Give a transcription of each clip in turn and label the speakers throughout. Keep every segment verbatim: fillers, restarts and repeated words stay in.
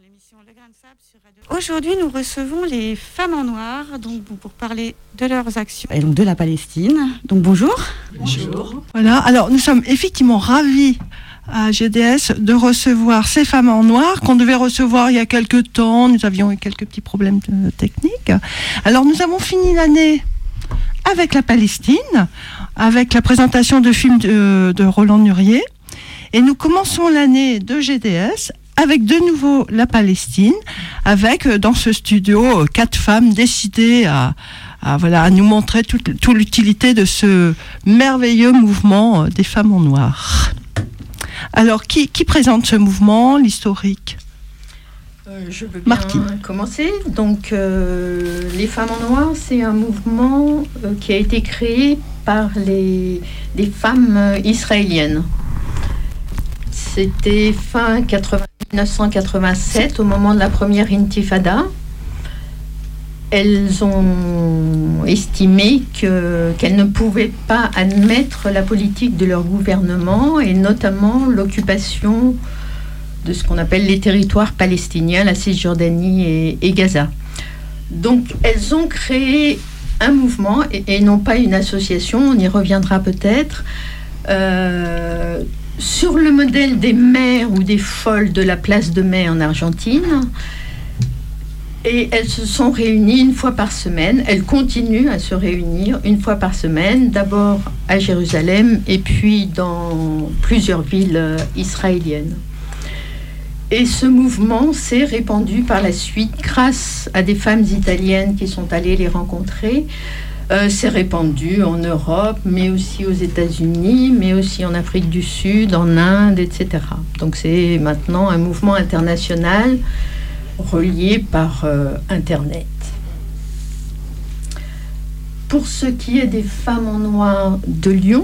Speaker 1: l'émission Le Grain de Sable sur Radio. Aujourd'hui, nous recevons les femmes en noir donc, pour parler de leurs actions et donc de la Palestine. Donc bonjour.
Speaker 2: Bonjour. Voilà, alors nous sommes effectivement ravis à G D S de recevoir ces femmes en noir qu'on devait recevoir il y a quelques temps. Nous avions eu quelques petits problèmes de, techniques. Alors nous avons fini l'année avec la Palestine, avec la présentation de films de, de Roland Nurier. Et nous commençons l'année de G D S avec de nouveau la Palestine, avec dans ce studio quatre femmes décidées à, à, voilà, à nous montrer toute, toute l'utilité de ce merveilleux mouvement des femmes en noir. Alors, qui, qui présente ce mouvement, l'historique ?
Speaker 3: Euh, je veux bien
Speaker 2: Martine.
Speaker 3: commencer. Donc, euh, les femmes en noir, c'est un mouvement euh, qui a été créé par les, les femmes euh, israéliennes. C'était fin mille neuf cent quatre-vingt-sept, au moment de la première intifada. Elles ont estimé que, qu'elles ne pouvaient pas admettre la politique de leur gouvernement, et notamment l'occupation de ce qu'on appelle les territoires palestiniens, la Cisjordanie et, et Gaza. Donc, elles ont créé un mouvement, et, et non pas une association, on y reviendra peut-être, euh, sur le modèle des mères ou des folles de la place de Mai en Argentine. Et elles se sont réunies une fois par semaine. Elles continuent à se réunir une fois par semaine, d'abord à Jérusalem et puis dans plusieurs villes euh, israéliennes. Et ce mouvement s'est répandu par la suite grâce à des femmes italiennes qui sont allées les rencontrer. Euh, s'est répandu en Europe, mais aussi aux États-Unis, mais aussi en Afrique du Sud, en Inde, et cetera. Donc c'est maintenant un mouvement international relié par euh, Internet. Pour ce qui est des femmes en noir de Lyon,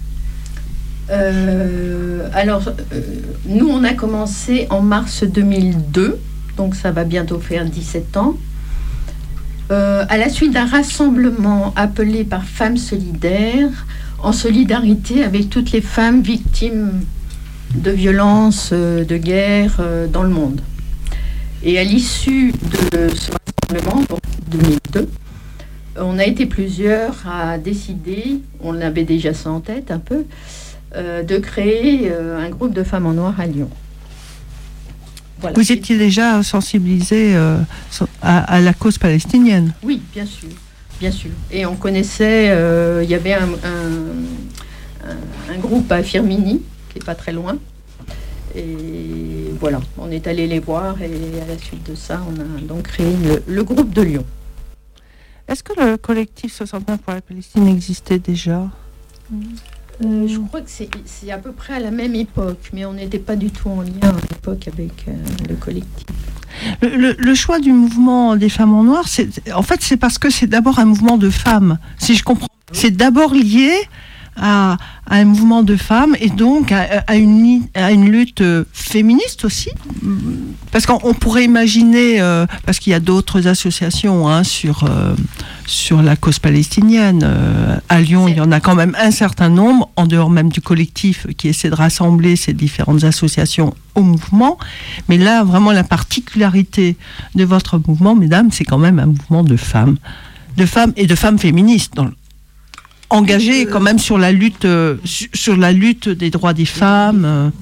Speaker 3: euh, alors euh, nous on a commencé en mars deux mille deux, donc ça va bientôt faire dix-sept ans. Euh, à la suite d'un rassemblement appelé par Femmes Solidaires, en solidarité avec toutes les femmes victimes de violences, euh, de guerre euh, dans le monde. Et à l'issue de ce rassemblement, donc deux mille deux, on a été plusieurs à décider, on avait déjà ça en tête un peu, euh, de créer euh, un groupe de femmes en noir à Lyon. Voilà.
Speaker 2: Vous étiez déjà sensibilisée euh, à, à la cause palestinienne ?
Speaker 3: Oui, bien sûr, bien sûr. Et on connaissait, euh, il y avait un, un, un, un groupe à Firminy, qui n'est pas très loin. Et voilà, on est allé les voir et à la suite de ça, on a donc créé le, le groupe de Lyon.
Speaker 2: Est-ce que le collectif soixante-neuf pour la Palestine existait déjà ?
Speaker 3: Euh, je crois que c'est, c'est à peu près à la même époque, mais on n'était pas du tout en lien à l'époque avec euh, le collectif.
Speaker 2: Le, le, le choix du mouvement des femmes en noir, c'est, en fait, c'est parce que c'est d'abord un mouvement de femmes, si je comprends. C'est d'abord lié à, à un mouvement de femmes et donc à, à, une, à une lutte féministe aussi. Parce qu'on on pourrait imaginer, euh, parce qu'il y a d'autres associations hein, sur, euh, sur la cause palestinienne. Euh, à Lyon, il y en a quand même un certain nombre, en dehors même du collectif, qui essaie de rassembler ces différentes associations au mouvement. Mais là, vraiment, la particularité de votre mouvement, mesdames, c'est quand même un mouvement de femmes. De femmes et de femmes féministes, dans le engagé quand même sur la lutte, euh, sur la lutte des droits des femmes. Euh.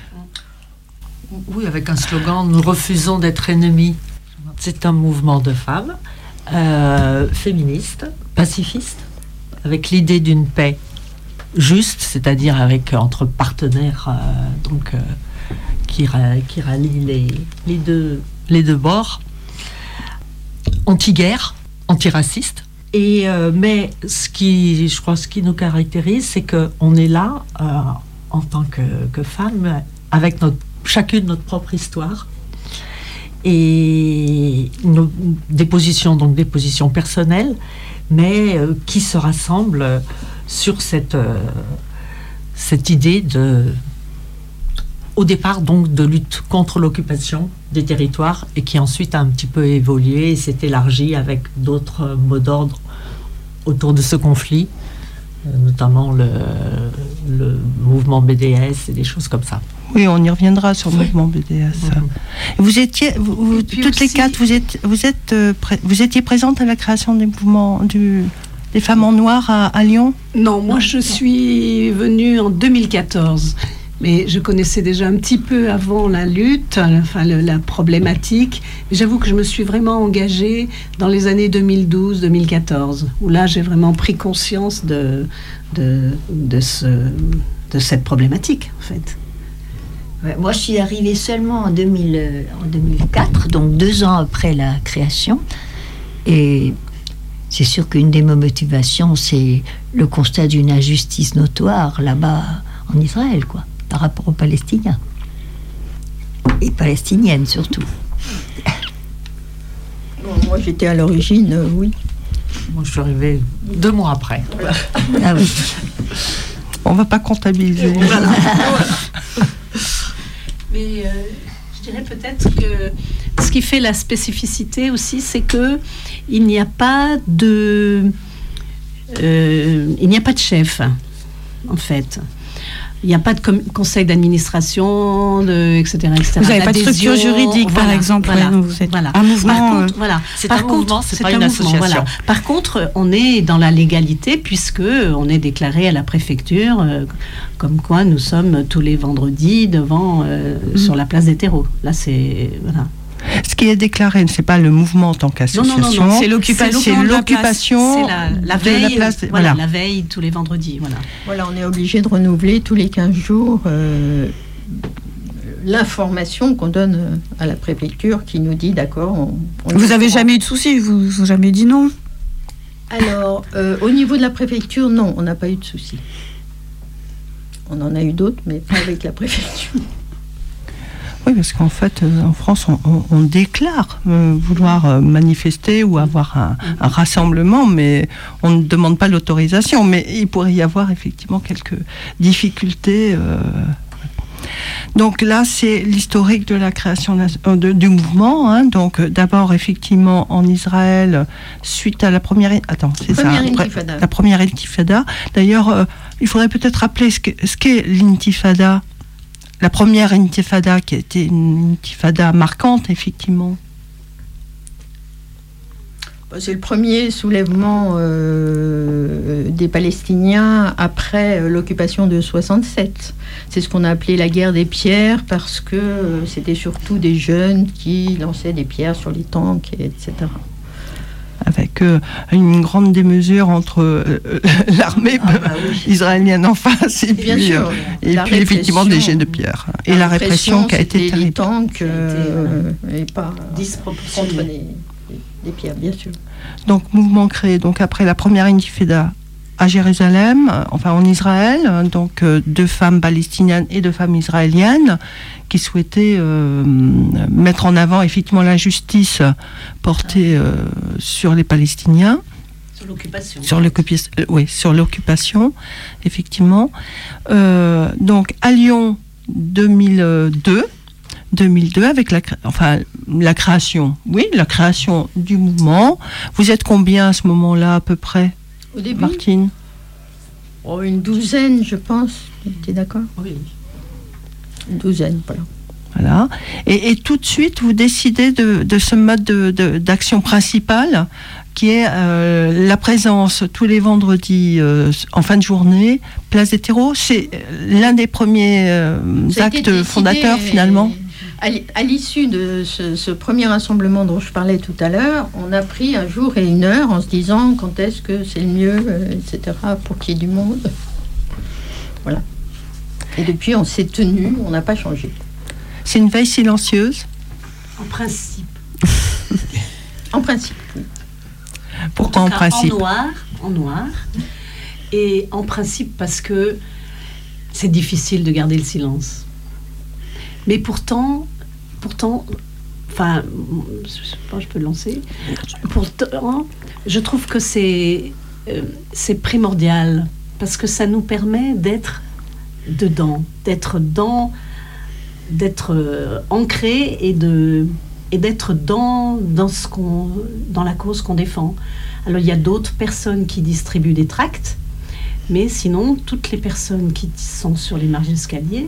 Speaker 4: Oui, avec un slogan, nous refusons d'être ennemis. C'est un mouvement de femmes, euh, féministes, pacifistes, avec l'idée d'une paix juste, c'est-à-dire avec entre partenaires, euh, donc euh, qui, qui rallient les, les deux les deux bords, anti-guerre, anti-raciste. Et euh, mais ce qui, je crois, ce qui nous caractérise, c'est que on est là euh, en tant que, que femmes, avec notre, chacune notre propre histoire et nos, des positions, donc des positions personnelles, mais euh, qui se rassemblent sur cette euh, cette idée de, au départ donc de lutte contre l'occupation des territoires et qui ensuite a un petit peu évolué et s'est élargi avec d'autres mots d'ordre autour de ce conflit, notamment le, le mouvement B D S et des choses comme ça.
Speaker 2: Oui, on y reviendra sur le oui. mouvement B D S. Mm-hmm. Vous étiez, vous, vous, toutes aussi, les quatre, vous êtes, vous êtes, euh, pré- vous étiez présente à la création des mouvements du, des femmes en noir à, à Lyon ?
Speaker 5: Non, moi je suis venue en deux mille quatorze. Mais je connaissais déjà un petit peu avant la lutte, enfin le, la problématique. J'avoue que je me suis vraiment engagée dans les années deux mille douze deux mille quatorze, où là j'ai vraiment pris conscience de, de, de, ce, de cette problématique, en fait.
Speaker 6: Ouais, moi, je suis arrivée seulement en, deux mille, euh, en deux mille quatre, donc deux ans après la création. Et c'est sûr qu'une des motivations, c'est le constat d'une injustice notoire là-bas en Israël, quoi. Par rapport aux Palestiniens. Et palestiniennes, surtout.
Speaker 3: Bon, moi, j'étais à l'origine, euh, oui.
Speaker 4: Moi, je suis arrivée deux mois après.
Speaker 6: Ah oui.
Speaker 2: On ne va pas comptabiliser.
Speaker 5: Voilà. Mais euh, je dirais peut-être que ce qui fait la spécificité aussi, c'est que il n'y a pas de... Euh, il n'y a pas de chef, en fait. Il n'y a pas de com- conseil d'administration, de, et cetera, et cetera.
Speaker 1: Vous n'avez pas de structure juridique,
Speaker 5: voilà,
Speaker 1: par exemple.
Speaker 5: Voilà,
Speaker 1: ouais, vous êtes
Speaker 5: voilà.
Speaker 1: un mouvement.
Speaker 5: Par contre,
Speaker 1: euh,
Speaker 5: voilà.
Speaker 4: C'est
Speaker 5: par
Speaker 4: un
Speaker 5: contre,
Speaker 4: mouvement, c'est, c'est pas
Speaker 5: un
Speaker 4: une
Speaker 5: mouvement,
Speaker 4: association.
Speaker 5: Voilà. Par contre, on est dans la légalité puisque on est déclaré à la préfecture, euh, comme quoi nous sommes tous les vendredis devant euh, mmh. sur la place des terreaux. Là, c'est voilà.
Speaker 2: Ce qui est déclaré, ce n'est pas le mouvement en tant qu'association.
Speaker 5: Non, non, non, non.
Speaker 2: C'est l'occupation.
Speaker 5: C'est
Speaker 2: l'occupation.
Speaker 5: C'est la, la veille.
Speaker 2: La, place,
Speaker 5: voilà,
Speaker 2: voilà.
Speaker 5: la veille tous les vendredis. Voilà.
Speaker 3: Voilà, on est obligé de renouveler tous les quinze jours euh, l'information qu'on donne à la préfecture qui nous dit d'accord. On, on
Speaker 1: vous n'avez jamais eu de soucis, vous n'avez jamais dit non ?
Speaker 3: Alors, euh, au niveau de la préfecture, non, on n'a pas eu de soucis. On en a eu d'autres, mais pas avec la préfecture.
Speaker 2: Oui, parce qu'en fait, euh, en France, on, on, on déclare euh, vouloir euh, manifester ou avoir un, un rassemblement, mais on ne demande pas l'autorisation. Mais il pourrait y avoir effectivement quelques difficultés. Euh, Donc là, c'est l'historique de la création de, du mouvement. Hein. Donc d'abord, effectivement, en Israël, suite à la première... Attends, c'est
Speaker 3: première
Speaker 2: ça.
Speaker 3: Intifada.
Speaker 2: La première intifada. D'ailleurs, euh, il faudrait peut-être rappeler ce, que, ce qu'est l'intifada. La première intifada, qui a été une intifada marquante, effectivement.
Speaker 3: C'est le premier soulèvement euh, des Palestiniens après euh, l'occupation de soixante-sept. C'est ce qu'on a appelé la guerre des pierres parce que euh, c'était surtout des jeunes qui lançaient des pierres sur les tanks, et cetera.
Speaker 2: Avec euh, une grande démesure entre euh, l'armée ah bah oui. israélienne en face et
Speaker 3: Bien
Speaker 2: puis,
Speaker 3: sûr,
Speaker 2: euh, et puis effectivement des jets de pierre. Et la, la répression, répression qui a été terrible.
Speaker 3: Les tanks euh, et pas
Speaker 5: disproportionnée.
Speaker 3: Les, les pierres, bien sûr.
Speaker 2: Donc, mouvement créé donc, après la première intifada à Jérusalem, enfin en Israël, donc euh, deux femmes palestiniennes et deux femmes israéliennes qui souhaitaient euh, mettre en avant effectivement l'injustice portée euh, sur les Palestiniens.
Speaker 5: Sur l'occupation.
Speaker 2: Sur l'occupation, euh, oui, sur l'occupation, effectivement. Euh, donc à Lyon, deux mille deux, deux mille deux avec la, enfin, la création, oui, la création du mouvement. Vous êtes combien à ce moment-là à peu près?
Speaker 3: Au début,
Speaker 2: Martine?
Speaker 3: Oh, une douzaine, je pense. Tu es d'accord?
Speaker 5: Oui.
Speaker 3: Une douzaine, voilà.
Speaker 2: Voilà. Et, et tout de suite, vous décidez de, de ce mode de, de, d'action principal, qui est euh, la présence tous les vendredis euh, en fin de journée, place des terreaux. C'est l'un des premiers euh, actes fondateurs, finalement.
Speaker 3: À l'issue de ce, ce premier rassemblement dont je parlais tout à l'heure, on a pris un jour et une heure en se disant quand est-ce que c'est le mieux, euh, et cetera, pour qu'il y ait du monde. Voilà. Et depuis, on s'est tenu, on n'a pas changé.
Speaker 2: C'est une veille silencieuse?
Speaker 5: En principe.
Speaker 3: En principe, oui.
Speaker 2: Pourquoi en, en principe?
Speaker 5: En noir, en noir. Et en principe parce que c'est difficile de garder le silence. Mais pourtant, pourtant, enfin, je sais pas, je peux le lancer. Pourtant, je trouve que c'est, euh, c'est primordial parce que ça nous permet d'être dedans, d'être dans, d'être euh, ancré et de, et d'être dans, dans ce qu'on, dans la cause qu'on défend. Alors il y a d'autres personnes qui distribuent des tracts, mais sinon toutes les personnes qui sont sur les marges d'escalier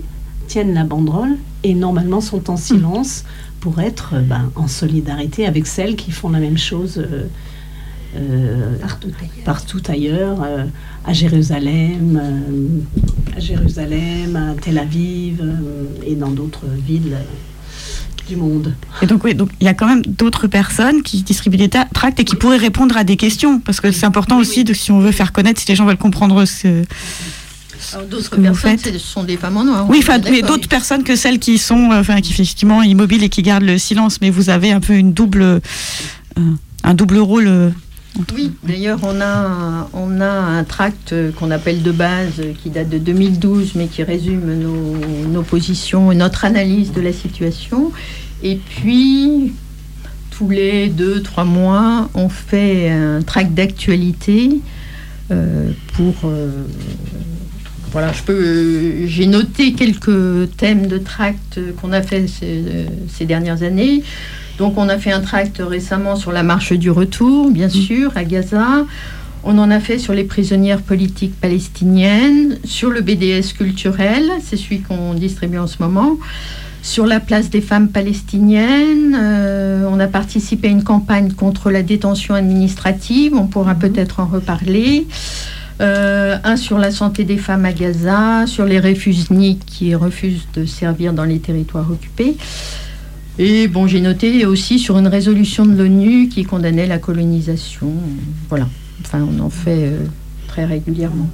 Speaker 5: tiennent la banderole et normalement sont en silence pour être euh, ben, en solidarité avec celles qui font la même chose euh, euh, partout ailleurs, partout ailleurs euh, à Jérusalem, euh, à Jérusalem, à Tel Aviv euh, et dans d'autres villes euh, du monde.
Speaker 1: Et donc oui, donc il y a quand même d'autres personnes qui distribuent des ta- tracts et qui pourraient répondre à des questions, parce que c'est important
Speaker 5: oui,
Speaker 1: aussi
Speaker 5: oui.
Speaker 1: de, si on veut faire connaître, si les gens veulent comprendre ce.
Speaker 3: Alors, d'autres
Speaker 1: que vous
Speaker 3: personnes,
Speaker 1: faites.
Speaker 3: ce sont des femmes en noir.
Speaker 1: Oui,
Speaker 3: on
Speaker 1: enfin,
Speaker 3: est
Speaker 1: mais
Speaker 3: d'accord.
Speaker 1: d'autres personnes que celles qui sont, euh, enfin, qui effectivement immobiles et qui gardent le silence. Mais vous avez un peu une double, euh, un double rôle. euh, entre-
Speaker 3: Oui, d'ailleurs, on a, on a un tract qu'on appelle de base, qui date de deux mille douze, mais qui résume nos, nos positions et notre analyse de la situation. Et puis, tous les deux, trois mois, on fait un tract d'actualité euh, pour... euh, voilà, je peux, j'ai noté quelques thèmes de tract qu'on a fait ces, ces dernières années. Donc, on a fait un tract récemment sur la marche du retour, bien sûr, à Gaza. On en a fait sur les prisonnières politiques palestiniennes, sur le B D S culturel, c'est celui qu'on distribue en ce moment, sur la place des femmes palestiniennes. Euh, on a participé à une campagne contre la détention administrative, on pourra peut-être en reparler. Euh, un sur la santé des femmes à Gaza, sur les réfugiés qui refusent de servir dans les territoires occupés. Et bon, j'ai noté aussi sur une résolution de l'ONU qui condamnait la colonisation. Voilà. Enfin, on en fait euh, très régulièrement.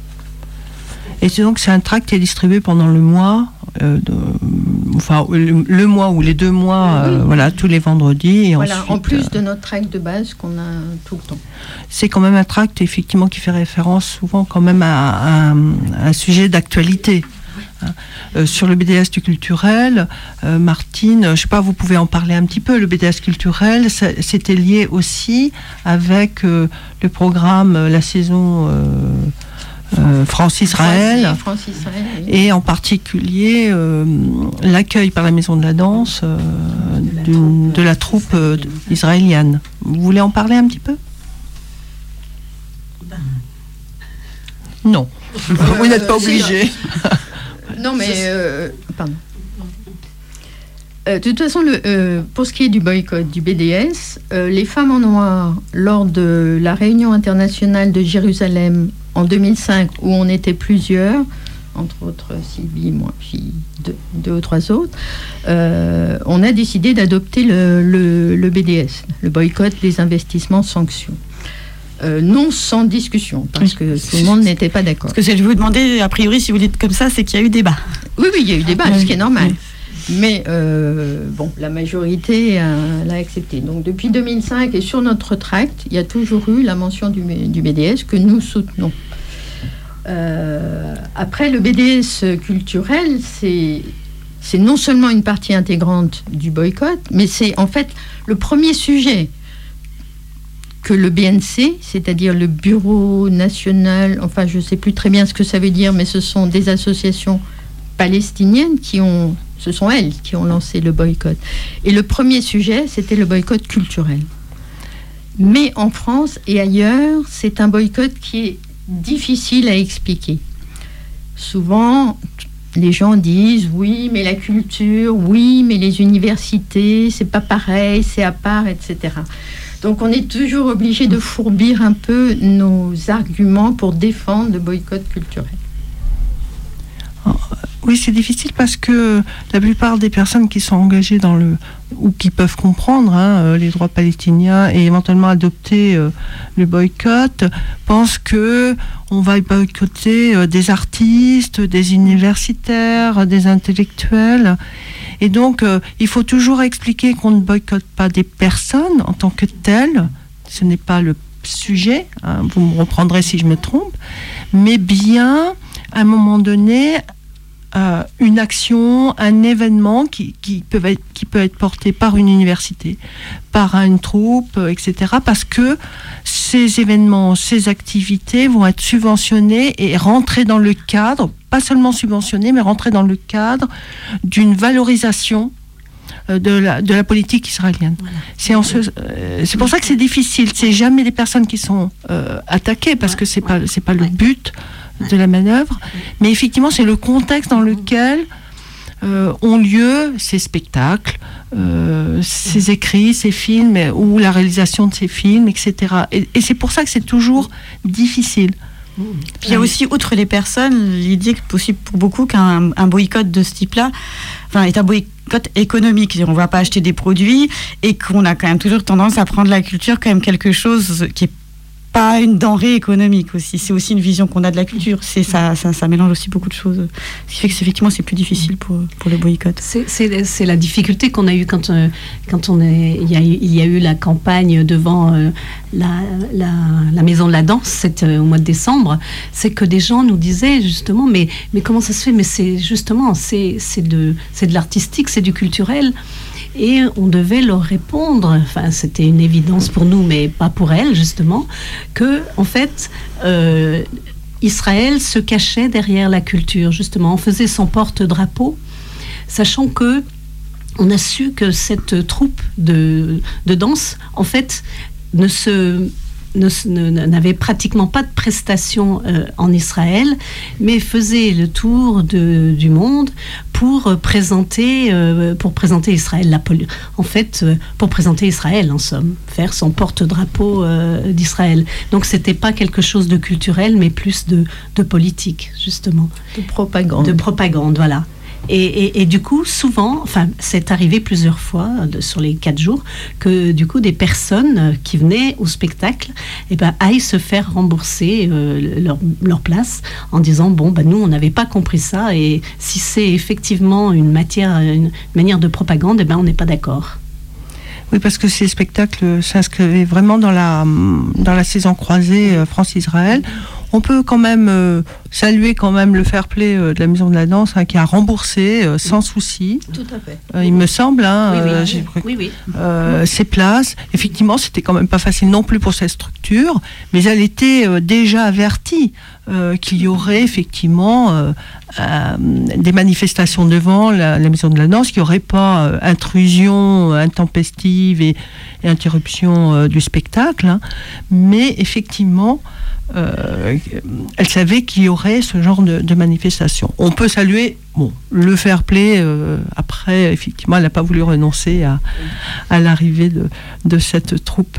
Speaker 2: Et c'est donc c'est un tract qui est distribué pendant le mois, euh, de, enfin le, le mois ou les deux mois, euh,
Speaker 3: Oui.
Speaker 2: voilà, tous les vendredis. Et
Speaker 3: Voilà,
Speaker 2: ensuite,
Speaker 3: en plus
Speaker 2: euh,
Speaker 3: de notre tract de base qu'on a tout le temps.
Speaker 2: c'est quand même un tract effectivement qui fait référence souvent quand même à, à- à un sujet d'actualité. Hein. Euh, sur le B D S du culturel, euh, Martine, je ne sais pas, vous pouvez en parler un petit peu. Le B D S culturel, ça- c'était lié aussi avec euh, le programme euh, la saison euh, euh, France-Israël.
Speaker 3: France-Israël, oui.
Speaker 2: Et en particulier euh, l'accueil par la Maison de la Danse euh, d'une- de la troupe euh, israélienne. Vous voulez en parler un petit peu ? Non. Vous n'êtes pas
Speaker 3: Euh,
Speaker 2: obligé.
Speaker 3: Non, mais... euh, pardon. Euh, de toute façon, le, euh, pour ce qui est du boycott du B D S, euh, les femmes en noir, lors de la réunion internationale de Jérusalem en deux mille cinq, où on était plusieurs, entre autres Sylvie, moi, puis deux, deux ou trois autres, euh, on a décidé d'adopter le, le, le B D S, le boycott des investissements sanctions. Euh, non sans discussion, parce que tout le monde n'était pas d'accord.
Speaker 1: Parce que je vais vous demander, a priori, si vous dites comme ça, c'est qu'il y a eu débat.
Speaker 3: Oui, oui, il y a eu débat,
Speaker 1: Oui,
Speaker 3: ce qui est normal.
Speaker 1: oui.
Speaker 3: Mais euh, bon, la majorité euh, l'a accepté. Donc depuis deux mille cinq et sur notre tract, il y a toujours eu la mention du, du B D S que nous soutenons. Euh, après, le B D S culturel, c'est, c'est non seulement une partie intégrante du boycott, mais c'est en fait le premier sujet que le B N C, c'est-à-dire le Bureau national, enfin je ne sais plus très bien ce que ça veut dire, mais ce sont des associations palestiniennes qui ont, ce sont elles qui ont lancé le boycott. Et le premier sujet, c'était le boycott culturel. Mais en France et ailleurs, c'est un boycott qui est difficile à expliquer. Souvent, les gens disent oui, mais la culture, oui, mais les universités, c'est pas pareil, c'est à part, et cetera. Donc on est toujours obligé de fourbir un peu nos arguments pour défendre le boycott culturel.
Speaker 2: Oui, c'est difficile parce que la plupart des personnes qui sont engagées dans le ou qui peuvent comprendre hein, les droits palestiniens et éventuellement adopter euh, le boycott pensent que on va boycotter euh, des artistes, des universitaires, des intellectuels. Et donc, euh, il faut toujours expliquer qu'on ne boycotte pas des personnes en tant que telles. Ce n'est pas le sujet. Hein, vous me reprendrez si je me trompe. Mais bien, à un moment donné, euh, une action, un événement qui, qui, peut être, qui peut être porté par une université, par une troupe, et cetera. Parce que ces événements, ces activités vont être subventionnés et rentrer dans le cadre, pas seulement subventionnés, mais rentrer dans le cadre d'une valorisation de la, de la politique israélienne. Voilà. C'est, en ce, euh, c'est pour ça que c'est difficile. C'est jamais des personnes qui sont euh, attaquées, parce que c'est pas, c'est pas le but de la manœuvre. Mais effectivement, c'est le contexte dans lequel euh, ont lieu ces spectacles, euh, ces écrits, ces films, ou la réalisation de ces films, et cetera. Et, et c'est pour ça que c'est toujours difficile.
Speaker 1: Puis il y a aussi, outre les personnes, l'idée possible pour beaucoup qu'un un boycott de ce type-là, enfin, est un boycott économique. On ne va pas acheter des produits et qu'on a quand même toujours tendance à prendre la culture comme quelque chose qui est pas une denrée économique aussi. C'est aussi une vision qu'on a de la culture. C'est ça, ça, ça mélange aussi beaucoup de choses. Ce qui fait que c'est, effectivement, c'est plus difficile pour, pour le boycott.
Speaker 5: C'est, c'est, c'est la difficulté qu'on a eue quand, euh, quand on est, il, y a, il y a eu la campagne devant euh, la, la, la Maison de la Danse c'était, euh, au mois de décembre. C'est que des gens nous disaient justement, mais, mais comment ça se fait? Mais c'est justement, c'est, c'est, de, c'est de l'artistique, c'est du culturel. Et on devait leur répondre, enfin c'était une évidence pour nous, mais pas pour elles justement, que en fait euh, Israël se cachait derrière la culture. Justement, on faisait son porte-drapeau, sachant que on a su que cette troupe de, de danse, en fait, ne se Ne, ne, n'avait pratiquement pas de prestations euh, en Israël, mais faisait le tour de, du monde pour euh, présenter, euh, pour présenter Israël. La poli- en fait, euh, pour présenter Israël, en somme, faire son porte-drapeau euh, d'Israël. Donc, c'était pas quelque chose de culturel, mais plus de, de politique, justement.
Speaker 3: De propagande.
Speaker 5: De propagande, voilà. Et, et, et du coup, souvent, enfin, c'est arrivé plusieurs fois de, sur les quatre jours, que du coup, des personnes qui venaient au spectacle, eh ben, aillent se faire rembourser euh, leur, leur place en disant bon, ben, nous, on n'avait pas compris ça, et si c'est effectivement une matière, une manière de propagande, eh ben, on n'est pas d'accord.
Speaker 2: Oui, parce que ces spectacles s'inscrivaient vraiment dans la, dans la saison croisée euh, France-Israël. On peut quand même euh, saluer quand même le fair play euh, de la Maison de la Danse, hein, qui a remboursé euh, sans souci.
Speaker 3: Tout à fait.
Speaker 2: Euh, il me semble, hein,
Speaker 5: Oui, oui,
Speaker 2: euh,
Speaker 5: oui,
Speaker 2: j'ai cru,
Speaker 5: oui, oui.
Speaker 2: Euh, ces places. Effectivement, c'était quand même pas facile non plus pour cette structure, mais elle était euh, déjà avertie euh, qu'il y aurait effectivement euh, euh, des manifestations devant la, la Maison de la Danse, qu'il n'y aurait pas euh, intrusion intempestive et, et interruption euh, du spectacle, hein. Mais effectivement, Euh, elle savait qu'il y aurait ce genre de, de manifestation. On peut saluer bon, le fair play. Euh, après, effectivement, elle n'a pas voulu renoncer à, à l'arrivée de, de cette troupe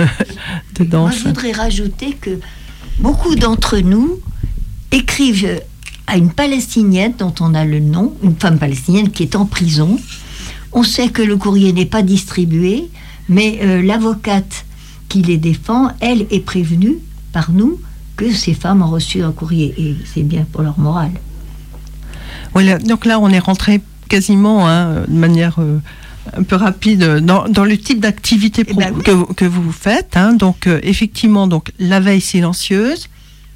Speaker 2: de danse.
Speaker 6: Moi, je voudrais rajouter que beaucoup d'entre nous écrivent à une Palestinienne dont on a le nom, une femme palestinienne qui est en prison. On sait que le courrier n'est pas distribué, mais euh, l'avocate qui les défend, elle, est prévenue par nous que ces femmes ont reçu un courrier, et c'est bien pour leur morale.
Speaker 2: Voilà, donc là on est rentré quasiment hein, de manière euh, un peu rapide dans, dans le type d'activité pro- eh ben oui. que, vous, que vous faites. Hein. Donc euh, effectivement, donc la veille silencieuse,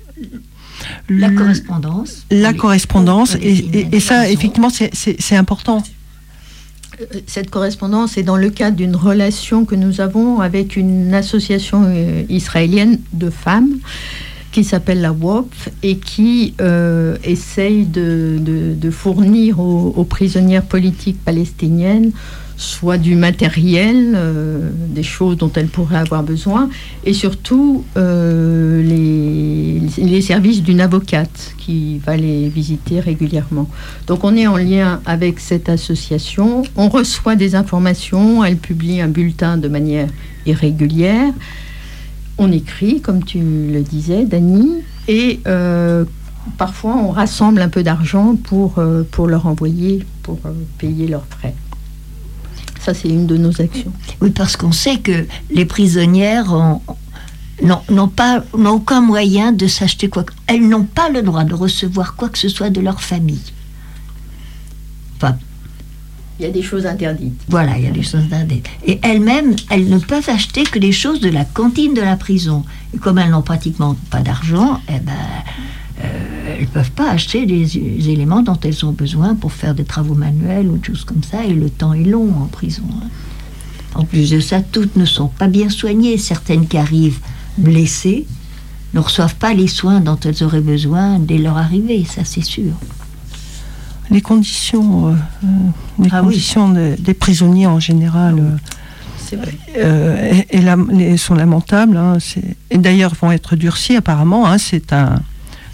Speaker 6: la
Speaker 2: le,
Speaker 6: correspondance,
Speaker 2: la
Speaker 6: oui.
Speaker 2: correspondance,
Speaker 6: oui,
Speaker 2: et, et, et ça effectivement c'est, c'est, c'est important.
Speaker 3: Cette correspondance est dans le cadre d'une relation que nous avons avec une association euh, israélienne de femmes qui s'appelle la W O P et qui euh, essaye de, de, de fournir aux, aux prisonnières politiques palestiniennes soit du matériel, euh, des choses dont elles pourraient avoir besoin, et surtout euh, les, les services d'une avocate qui va les visiter régulièrement. Donc on est en lien avec cette association, on reçoit des informations, elle publie un bulletin de manière irrégulière, on écrit, comme tu le disais, Dany, et euh, parfois on rassemble un peu d'argent pour, euh, pour leur envoyer, pour euh, payer leurs frais. Ça, c'est une de nos actions.
Speaker 6: Oui, parce qu'on sait que les prisonnières ont, n'ont, n'ont, pas, n'ont aucun moyen de s'acheter quoi. Elles n'ont pas le droit de recevoir quoi que ce soit de leur famille. Enfin,
Speaker 3: il y a des choses interdites.
Speaker 6: Voilà, il y a des choses interdites. Et elles-mêmes, elles ne peuvent acheter que des choses de la cantine de la prison. Et comme elles n'ont pratiquement pas d'argent, eh ben, euh, elles ne peuvent pas acheter des, des éléments dont elles ont besoin pour faire des travaux manuels ou des choses comme ça. Et le temps est long en prison. En plus de ça, toutes ne sont pas bien soignées. Certaines qui arrivent blessées ne reçoivent pas les soins dont elles auraient besoin dès leur arrivée, ça c'est sûr.
Speaker 2: Les conditions, euh, les
Speaker 6: ah
Speaker 2: conditions
Speaker 6: oui.
Speaker 2: de, des prisonniers en général euh,
Speaker 3: c'est vrai.
Speaker 2: Euh, et, et la, les, sont lamentables. Hein, c'est, et d'ailleurs vont être durcies apparemment. Hein, c'est un,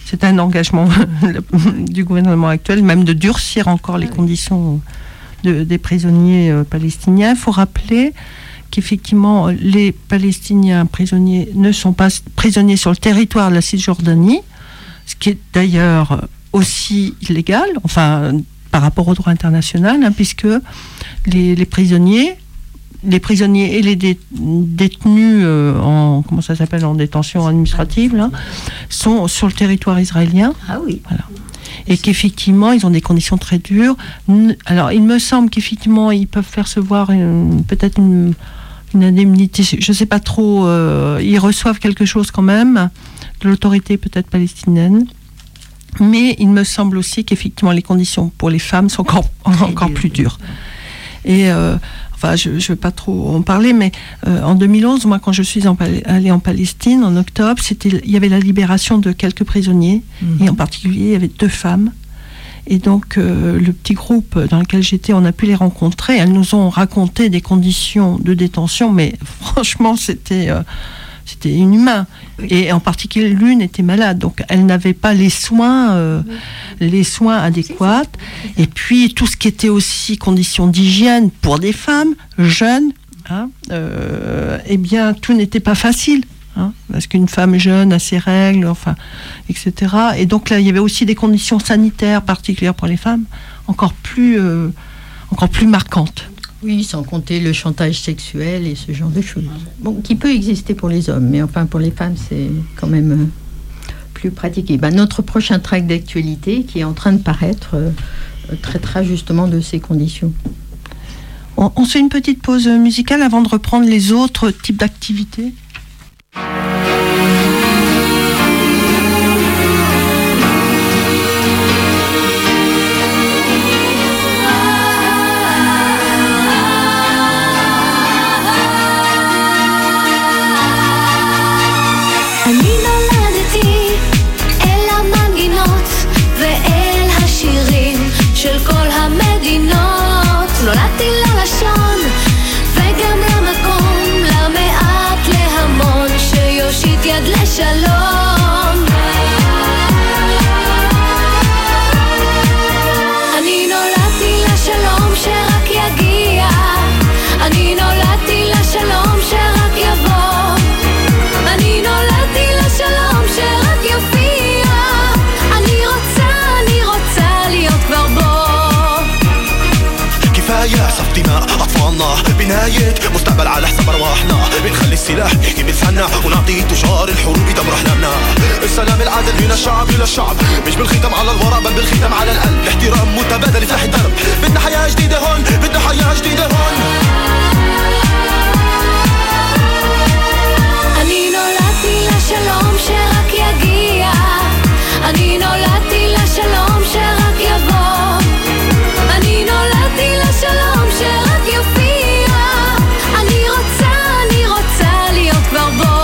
Speaker 2: c'est un engagement du gouvernement actuel, même de durcir encore les conditions de, des prisonniers euh, palestiniens. Il faut rappeler qu'effectivement, les Palestiniens prisonniers ne sont pas prisonniers sur le territoire de la Cisjordanie, ce qui est d'ailleurs aussi illégal, enfin, par rapport au droit international, hein, puisque les, les prisonniers, les prisonniers et les dé, détenus euh, en, comment ça s'appelle, en détention administrative, là, sont sur le territoire israélien.
Speaker 6: Ah oui.
Speaker 2: Voilà. Et qu'effectivement, ils ont des conditions très dures. Alors, il me semble qu'effectivement, ils peuvent percevoir une, peut-être une, une indemnité, je ne sais pas trop, euh, ils reçoivent quelque chose quand même, de l'autorité peut-être palestinienne. Mais il me semble aussi qu'effectivement, les conditions pour les femmes sont encore, encore plus dures. Et, euh, enfin, je ne vais pas trop en parler, mais euh, en deux mille onze, moi, quand je suis en, allée en Palestine, en octobre, c'était, il y avait la libération de quelques prisonniers, mmh. et en particulier, il y avait deux femmes. Et donc, euh, le petit groupe dans lequel j'étais, on a pu les rencontrer. Elles nous ont raconté des conditions de détention, mais franchement, c'était... Euh, C'était inhumain. Oui. Et en particulier, l'une était malade. Donc, elle n'avait pas les soins, euh, oui. les soins adéquats. Et puis, tout ce qui était aussi conditions d'hygiène pour des femmes jeunes, hein, euh, eh bien, tout n'était pas facile. Hein, parce qu'une femme jeune a ses règles, enfin, et cetera. Et donc, là, il y avait aussi des conditions sanitaires particulières pour les femmes, encore plus, euh, encore plus marquantes.
Speaker 3: Oui, sans compter le chantage sexuel et ce genre de choses. Bon, qui peut exister pour les hommes, mais enfin pour les femmes, c'est quand même euh, plus pratiqué. Ben, notre prochain tract d'actualité, qui est en train de paraître, euh, traitera justement de ces conditions.
Speaker 2: On, on fait une petite pause musicale avant de reprendre les autres types d'activités.
Speaker 7: של כל המדינות נולדתי ללשון וגם למקום למעט להמון שיושיט יד לשלום אני נולדתי לשלום שרק יגיע אני נולדתי לשלום שרק יבוא אני נולדתי לשלום שרק יופיע אני רוצה אני רוצה להיות כבר בו
Speaker 8: كفاية صف دماء أطفالنا بناية مستقبل على حساب أرواحنا بنخلي السلاح يحكي بلساننا ونعطي تجار الحروب دمر أحلامنا السلام العادل من الشعب إلى الشعب مش بالختام على الورق بل بالختام على القلب الاحترام متبادل يفتح الدرب بدنا حياة جديدة هون بدنا حياة جديدة هون
Speaker 7: אני נולדתי לשלום שרק יגיע אני נולדתי לשלום שרק יבוא אני נולדתי לשלום שרק יופיע אני רוצה, אני רוצה להיות כבר בו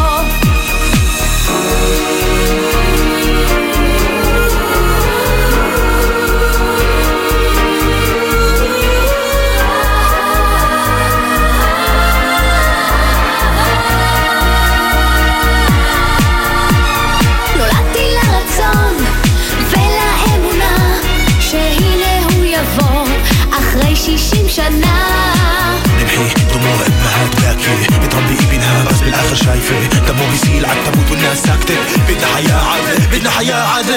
Speaker 7: נולדתי לרצון ולאמונה שהנה הוא יבוא אחרי שישים שנה
Speaker 8: نمحي دموع امهات باكي بتربي ابنها بس بالاخر شايفه دمه بيسيل عالتابوت والناس ساكته بدنا حياه عادله بدنا حياه عادله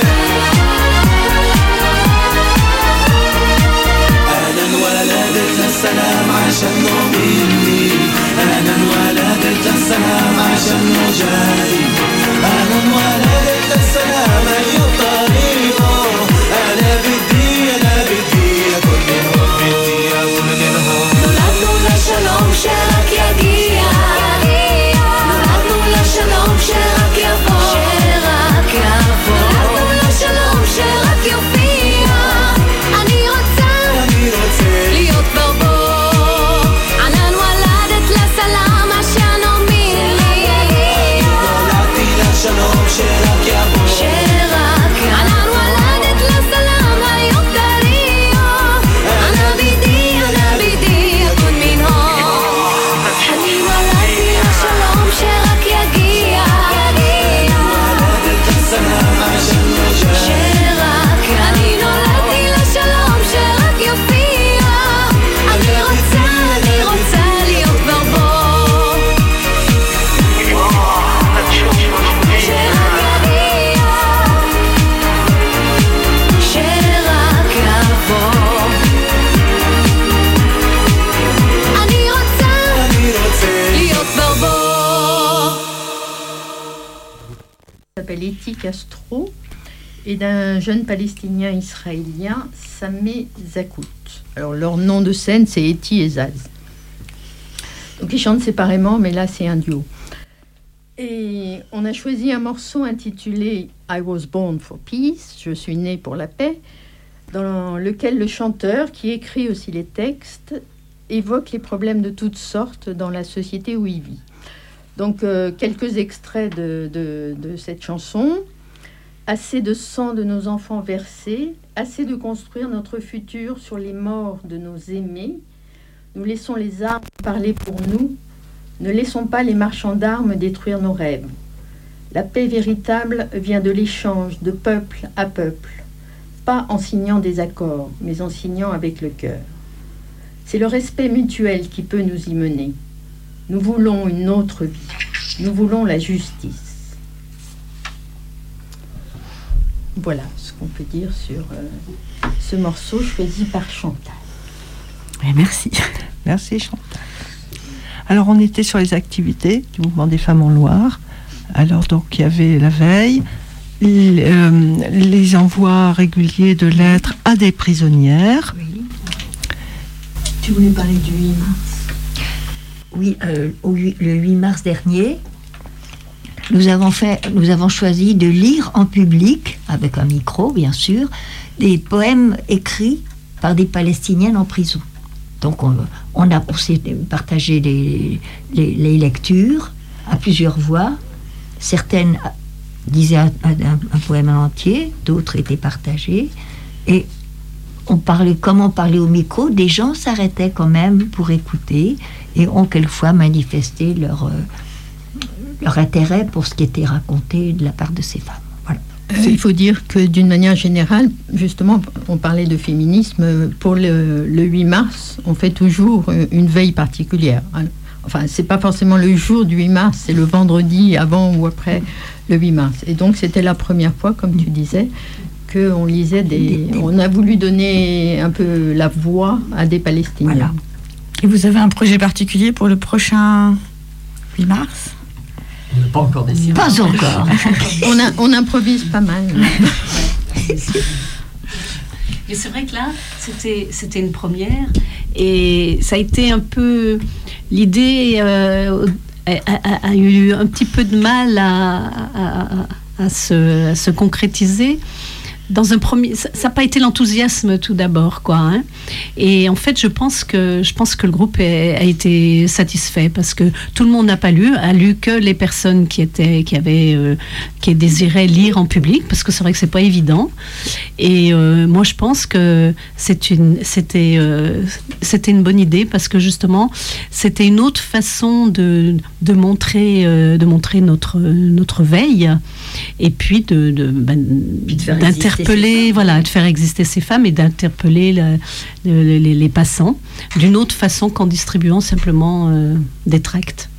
Speaker 8: انا انولدت للسلام عشان مني انا انولدت للسلام عشان جاي انا انولدت للسلام اي طريقه انا بدي انا بدي اكون منهم بدي اكون منهم
Speaker 7: נולדנו לשלום שרק יגיע נולדנו לשלום שרק יבוא שרק יבוא נולדנו לשלום שרק יופיע אני רוצה להיות כבר בו ענן וואלה
Speaker 3: Letty Castro et d'un jeune Palestinien israélien, Sameh Zakout. Alors leur nom de scène, c'est Eti et Zaz. Donc ils chantent séparément, mais là c'est un duo. Et on a choisi un morceau intitulé I Was Born for Peace, je suis né pour la paix, dans lequel le chanteur, qui écrit aussi les textes, évoque les problèmes de toutes sortes dans la société où il vit. Donc euh, quelques extraits de, de, de cette chanson. Assez de sang de nos enfants versés, assez de construire notre futur sur les morts de nos aimés. Nous laissons les armes parler pour nous. Ne laissons pas les marchands d'armes détruire nos rêves. La paix véritable vient de l'échange de peuple à peuple, pas en signant des accords, mais en signant avec le cœur. C'est le respect mutuel qui peut nous y mener. Nous voulons une autre vie. Nous voulons la justice. Voilà ce qu'on peut dire sur euh, ce morceau choisi par Chantal.
Speaker 1: Et merci.
Speaker 2: Merci Chantal. Alors on était sur les activités du mouvement des femmes en Loire. Alors donc il y avait la veille, les, euh, les envois réguliers de lettres à des prisonnières.
Speaker 6: Oui.
Speaker 5: Tu voulais parler du huit mars?
Speaker 6: Oui, euh, au huit- le huit mars dernier, nous avons, fait, nous avons choisi de lire en public, avec un micro bien sûr, des poèmes écrits par des Palestiniennes en prison. Donc on, on a aussi partagé les, les, les lectures à plusieurs voix. Certaines disaient un, un, un poème en entier, d'autres étaient partagés. Et on parlait, comme on parlait au micro, des gens s'arrêtaient quand même pour écouter et ont quelquefois manifesté leur, euh, leur intérêt pour ce qui était raconté de la part de ces femmes. Voilà.
Speaker 3: Euh, il faut dire que d'une manière générale, justement, on parlait de féminisme, pour le, le huit mars, on fait toujours une veille particulière. Enfin, c'est pas forcément le jour du huit mars, c'est le vendredi avant ou après le huit mars. Et donc, c'était la première fois, comme tu disais, qu'on lisait des... On a voulu donner un peu la voix à des Palestiniens.
Speaker 6: Voilà.
Speaker 1: Et vous avez un projet particulier pour le prochain huit mars?
Speaker 4: On n'a pas encore décidé.
Speaker 6: Pas encore.
Speaker 3: On, a, on improvise pas mal.
Speaker 5: Mais c'est vrai que là, c'était, c'était une première et ça a été un peu... L'idée euh, a, a, a eu un petit peu de mal à, à, à, à, se, à se concrétiser. Dans un premier, ça n'a pas été l'enthousiasme tout d'abord, quoi. Hein. Et en fait, je pense que je pense que le groupe est, a été satisfait parce que tout le monde n'a pas lu, a lu que les personnes qui étaient, qui avaient, euh, qui désiraient lire en public, parce que c'est vrai que c'est pas évident. Et euh, moi, je pense que c'est une, c'était, euh, c'était une bonne idée parce que justement, c'était une autre façon de de montrer, euh, de montrer notre notre veille et puis de, de, ben, d'interpeller, voilà, de faire exister ces femmes et d'interpeller la, le, les, les passants d'une autre façon qu'en distribuant simplement euh, des tracts.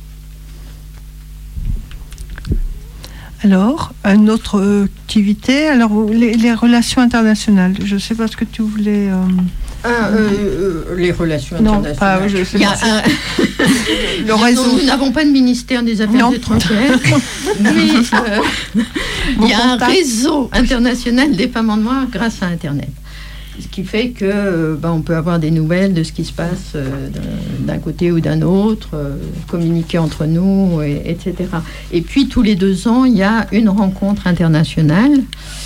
Speaker 2: Alors, une autre activité, alors les, les relations internationales. Je ne sais pas ce que tu voulais... Euh...
Speaker 3: Ah, euh, euh, les relations
Speaker 2: Non,
Speaker 3: internationales.
Speaker 2: pas, je sais
Speaker 3: Il y a
Speaker 2: pas.
Speaker 3: un...
Speaker 2: Le réseau.
Speaker 3: Nous n'avons pas de ministère des Affaires
Speaker 2: Non.
Speaker 3: étrangères, mais euh, il y a un réseau international des femmes en noir grâce à Internet. Ce qui fait que euh, ben, on peut avoir des nouvelles de ce qui se passe euh, d'un, d'un côté ou d'un autre, euh, communiquer entre nous, et, etc. Et puis tous les deux ans, il y a une rencontre internationale.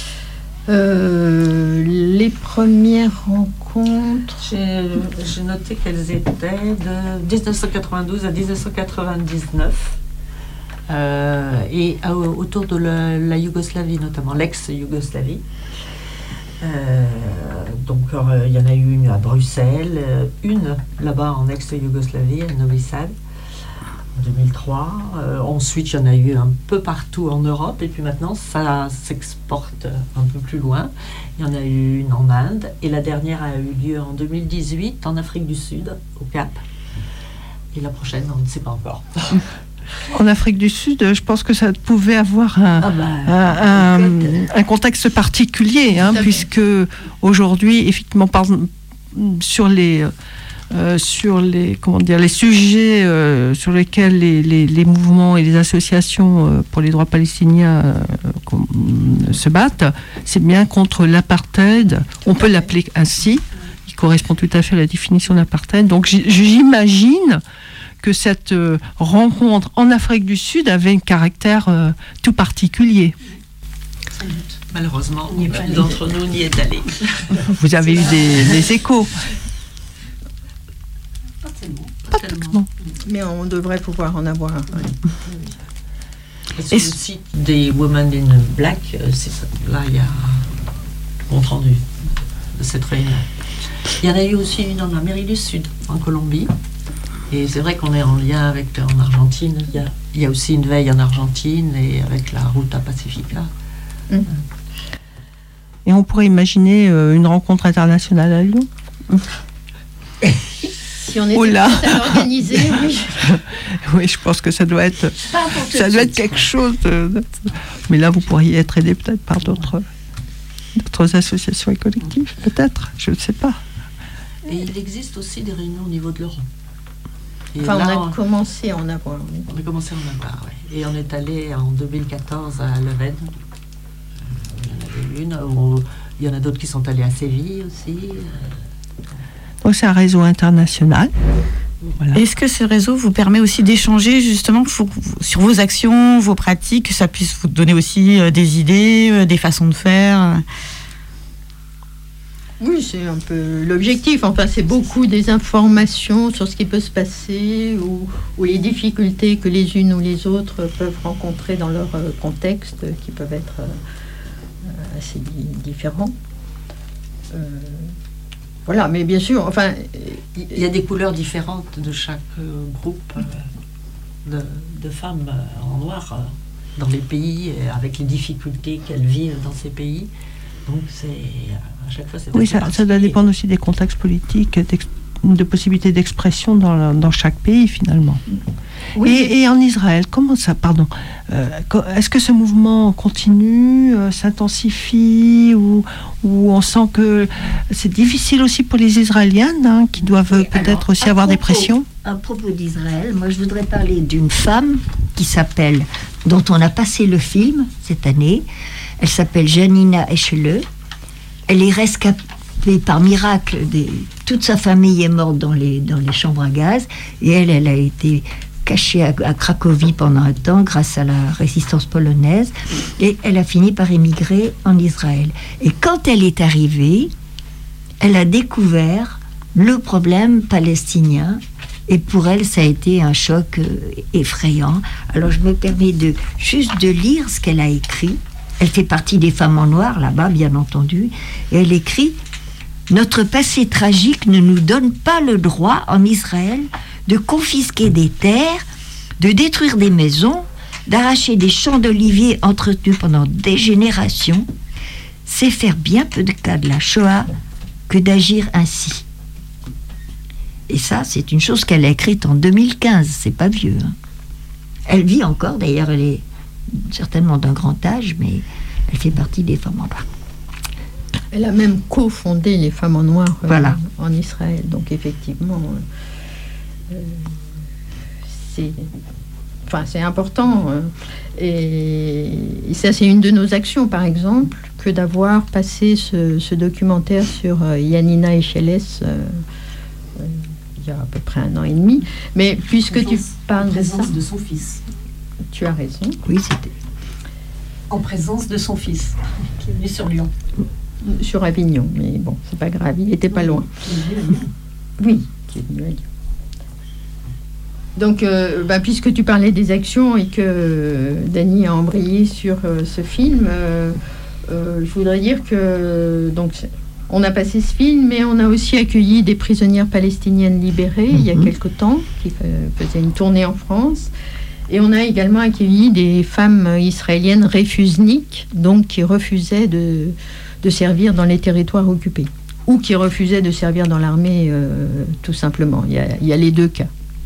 Speaker 3: Euh, les premières rencontres...
Speaker 4: J'ai, j'ai noté qu'elles étaient de dix-neuf cent quatre-vingt-douze à dix-neuf cent quatre-vingt-dix-neuf euh, et à, autour de la, la Yougoslavie, notamment l'ex-Yougoslavie. Euh, donc euh, il y en a eu une à Bruxelles, euh, une là-bas en ex-Yougoslavie, à Novi Sad, en deux mille trois. Euh, ensuite, il y en a eu un peu partout en Europe, et puis maintenant, ça s'exporte un peu plus loin. Il y en a eu une en Inde, et la dernière a eu lieu en deux mille dix-huit en Afrique du Sud, au Cap. Et la prochaine, on ne sait pas encore.
Speaker 2: En Afrique du Sud, je pense que ça pouvait avoir un,
Speaker 6: Ah bah,
Speaker 2: un, un, un contexte particulier, hein, puisque aujourd'hui, effectivement, par, sur les... Euh, sur les, comment dire, les sujets euh, sur lesquels les, les, les mouvements et les associations euh, pour les droits palestiniens euh, qu'on se battent, c'est bien contre l'apartheid. On peut l'appeler ainsi. Il correspond tout à fait à la définition d'apartheid. Donc j'imagine que cette euh, rencontre en Afrique du Sud avait un caractère euh, tout particulier.
Speaker 4: Malheureusement, aucun d'entre nous n'y est allé.
Speaker 2: Vous avez eu des, des échos.
Speaker 5: Pas tellement.
Speaker 2: Pas tellement.
Speaker 3: Mais on devrait pouvoir en avoir. Ouais.
Speaker 4: Et sur le site des Women in Black, euh, c'est, là, il y a un compte rendu de cette réunion. Il y en a eu aussi une en Amérique du Sud, en Colombie. Et c'est vrai qu'on est en lien avec en Argentine. Il y a, il y a aussi une veille en Argentine et avec la Ruta Pacifica.
Speaker 3: Mmh.
Speaker 2: Et on pourrait imaginer euh, une rencontre internationale à Lyon.
Speaker 3: Si on était
Speaker 2: Oh là.
Speaker 3: prêt à l'organiser, oui.
Speaker 2: Oui, je pense que ça doit être, ça doit être quelque chose. De, de- Mais là, vous pourriez être aidé peut-être par d'autres, d'autres associations et collectifs, peut-être. Je ne sais pas.
Speaker 4: Et il existe aussi des réunions au niveau de l'Europe. Et
Speaker 3: Enfin,
Speaker 4: là,
Speaker 3: on a commencé à en avoir. oui.
Speaker 4: on a commencé à en avoir, ouais. Et on est allé en deux mille quatorze à Leuven. Il y en avait une. où- Il y en a d'autres qui sont allés à Séville aussi.
Speaker 2: Donc c'est un réseau international. Voilà.
Speaker 1: Est-ce que ce réseau vous permet aussi d'échanger justement pour- sur vos actions, vos pratiques, que ça puisse vous donner aussi euh, des idées, euh, des façons de faire euh
Speaker 3: Oui, c'est un peu l'objectif. Enfin, c'est beaucoup des informations sur ce qui peut se passer ou, ou les difficultés que les unes ou les autres peuvent rencontrer dans leur euh, contexte, euh, qui peuvent être euh, assez di- différents. Euh, voilà, mais bien sûr, enfin,
Speaker 4: Il y a des couleurs différentes de chaque euh, groupe euh, de, de femmes euh, en noir euh, dans les pays, euh, avec les difficultés qu'elles vivent dans ces pays. Donc c'est à chaque fois c'est
Speaker 2: Oui,
Speaker 4: assez
Speaker 2: ça, ça doit
Speaker 4: particulier.
Speaker 2: dépendre aussi des contextes politiques, d'ex- de possibilités d'expression dans, la- dans chaque pays finalement.
Speaker 3: oui,
Speaker 2: Et, et en Israël, comment ça, pardon, euh, co- est-ce que ce mouvement continue, euh, s'intensifie, ou, ou on sent que c'est difficile aussi pour les Israéliennes, hein, qui doivent
Speaker 6: Oui,
Speaker 2: peut-être
Speaker 6: alors,
Speaker 2: aussi
Speaker 6: à
Speaker 2: avoir des
Speaker 6: propos-
Speaker 2: pressions?
Speaker 6: À propos d'Israël, moi je voudrais parler d'une femme qui s'appelle, dont on a passé le film cette année. Elle s'appelle Janina Echele. Elle est rescapée par miracle. Des, toute sa famille est morte dans les, dans les chambres à gaz. Et elle, elle a été cachée à, à Cracovie pendant un temps grâce à la résistance polonaise. Et elle a fini par émigrer en Israël. Et quand elle est arrivée, elle a découvert le problème palestinien. Et pour elle, ça a été un choc euh, effrayant. Alors je me permets de juste de lire ce qu'elle a écrit. Elle fait partie des femmes en noir, là-bas, bien entendu. Et elle écrit « Notre passé tragique ne nous donne pas le droit, en Israël, de confisquer des terres, de détruire des maisons, d'arracher des champs d'oliviers entretenus pendant des générations. C'est faire bien peu de cas de la Shoah que d'agir ainsi. » Et ça, c'est une chose qu'elle a écrite en deux mille quinze, c'est pas vieux. Hein. Elle vit encore, d'ailleurs, elle est certainement d'un grand âge, mais elle fait partie des femmes en noir.
Speaker 3: elle a même cofondé les femmes en noir euh,
Speaker 6: Voilà.
Speaker 3: en Israël. Donc effectivement, euh, c'est, enfin, c'est important. euh, et, et ça, c'est une de nos actions, par exemple, que d'avoir passé ce, ce documentaire sur euh, Janina Echele euh, euh, il y a à peu près un an et demi. Mais puisque tu parles de ça,
Speaker 5: présence de son fils.
Speaker 3: tu as raison.
Speaker 6: Oui, c'était.
Speaker 5: En présence de son fils, qui est venu sur Lyon.
Speaker 3: Sur Avignon, mais bon, c'est pas grave, il était pas loin. Oui, qui est venu à Lyon. Donc, euh, bah, puisque tu parlais des actions et que euh, Dany a embrayé sur euh, ce film, euh, euh, je voudrais dire que donc on a passé ce film, mais on a aussi accueilli des prisonnières palestiniennes libérées il y a
Speaker 2: Mhm.
Speaker 3: quelque temps, qui euh, faisaient une tournée en France. Et on a également accueilli des femmes israéliennes réfusniques, donc qui refusaient de, de servir dans les territoires occupés, ou qui refusaient de servir dans l'armée, euh, tout simplement. Il y, a, il y a les deux cas.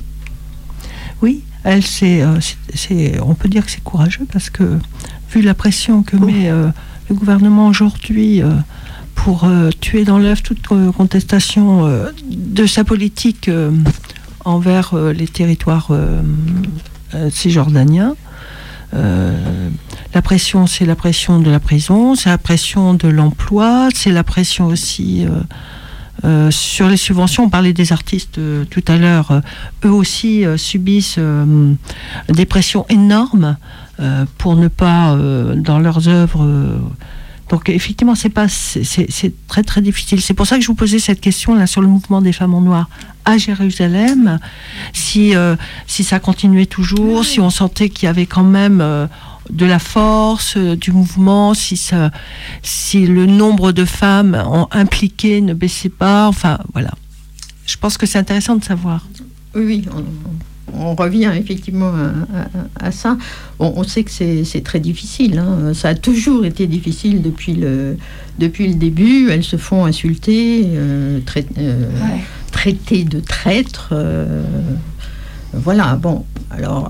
Speaker 2: Oui, elle, c'est, euh, c'est, c'est- on peut dire que c'est courageux parce que, vu la pression que met euh, le gouvernement aujourd'hui euh, pour euh, tuer dans l'œuf toute euh, contestation euh, de sa politique euh, envers euh, les territoires euh, euh, cisjordaniens, euh, la pression, c'est la pression de la prison, c'est la pression de l'emploi, c'est la pression aussi euh, euh, sur les subventions. On parlait des artistes euh, tout à l'heure. Euh, eux aussi euh, subissent euh, des pressions énormes euh, pour ne pas, euh, dans leurs œuvres... Euh, donc effectivement, c'est pas, c'est, c'est, c'est très très difficile. C'est pour ça que je vous posais cette question là sur le mouvement des femmes en noir à Jérusalem. Si euh, si ça continuait toujours, oui. si on sentait qu'il y avait quand même euh, de la force euh, du mouvement, si ça, si le nombre de femmes impliquées ne baissait pas. Enfin voilà. Je pense que c'est intéressant de savoir.
Speaker 3: Oui, oui. On... On revient effectivement à, à, à ça. Bon, on sait que c'est, c'est très difficile. Hein. Ça a toujours été difficile depuis le, depuis le début. Elles se font insulter, euh, trai, euh, ouais. traiter de traîtres. Euh, voilà, bon. Alors,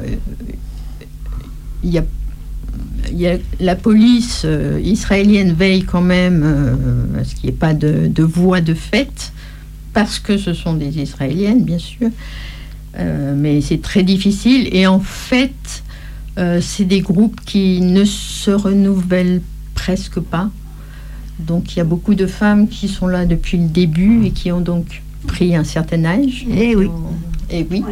Speaker 3: il euh, y a Il y a, la police euh, israélienne veille quand même euh, à ce qu'il n'y ait pas de, de voix de fait, parce que ce sont des Israéliennes, bien sûr. Euh, mais c'est très difficile et en fait euh, c'est des groupes qui ne se renouvellent presque pas, donc il y a beaucoup de femmes qui sont là depuis le début et qui ont donc pris un certain âge.
Speaker 6: Et oui,
Speaker 3: et oui.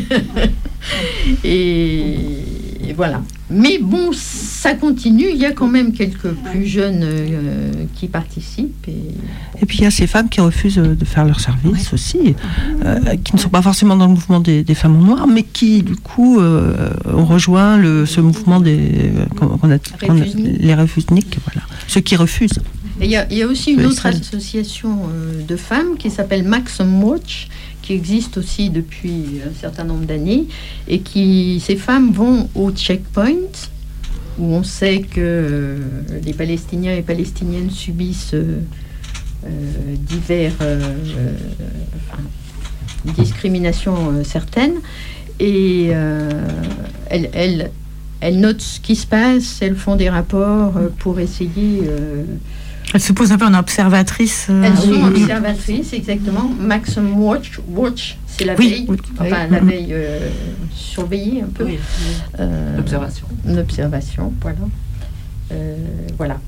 Speaker 3: et, et voilà. Mais bon, ça continue. Il y a quand même quelques plus jeunes euh, qui participent. Et...
Speaker 2: et puis il y a ces femmes qui refusent de faire leur service ouais. aussi, euh, qui ne sont pas forcément dans le mouvement des, des femmes en noir, mais qui du coup euh, ont rejoint le, ce mouvement des qu'on a, qu'on a, les refusniks, voilà, ceux qui refusent.
Speaker 3: Et il y, y a aussi une autre association euh, de femmes qui s'appelle Maximum Watch, qui existe aussi depuis un certain nombre d'années, et qui, ces femmes vont au checkpoint, où on sait que euh, les Palestiniens et Palestiniennes subissent euh, euh, divers euh, euh, enfin, discriminations euh, certaines, et euh, elles, elles, elles notent ce qui se passe, elles font des rapports euh, pour essayer... Euh,
Speaker 1: Elles se posent un peu en observatrice. Euh...
Speaker 3: Elles sont oui, observatrices, exactement. Maximum Watch, watch c'est la
Speaker 1: oui,
Speaker 3: veille,
Speaker 1: oui,
Speaker 3: enfin
Speaker 1: oui.
Speaker 3: la veille euh, surveillée un peu.
Speaker 4: Oui, oui. Euh, l'observation.
Speaker 3: L'observation, voilà. Euh, voilà.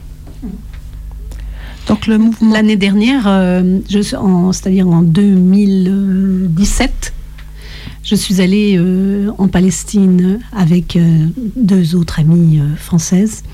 Speaker 5: Donc le mouvement... L'année dernière, euh, je, en, c'est-à-dire en deux mille dix-sept, je suis allée euh, en Palestine avec euh, deux autres amies euh, françaises.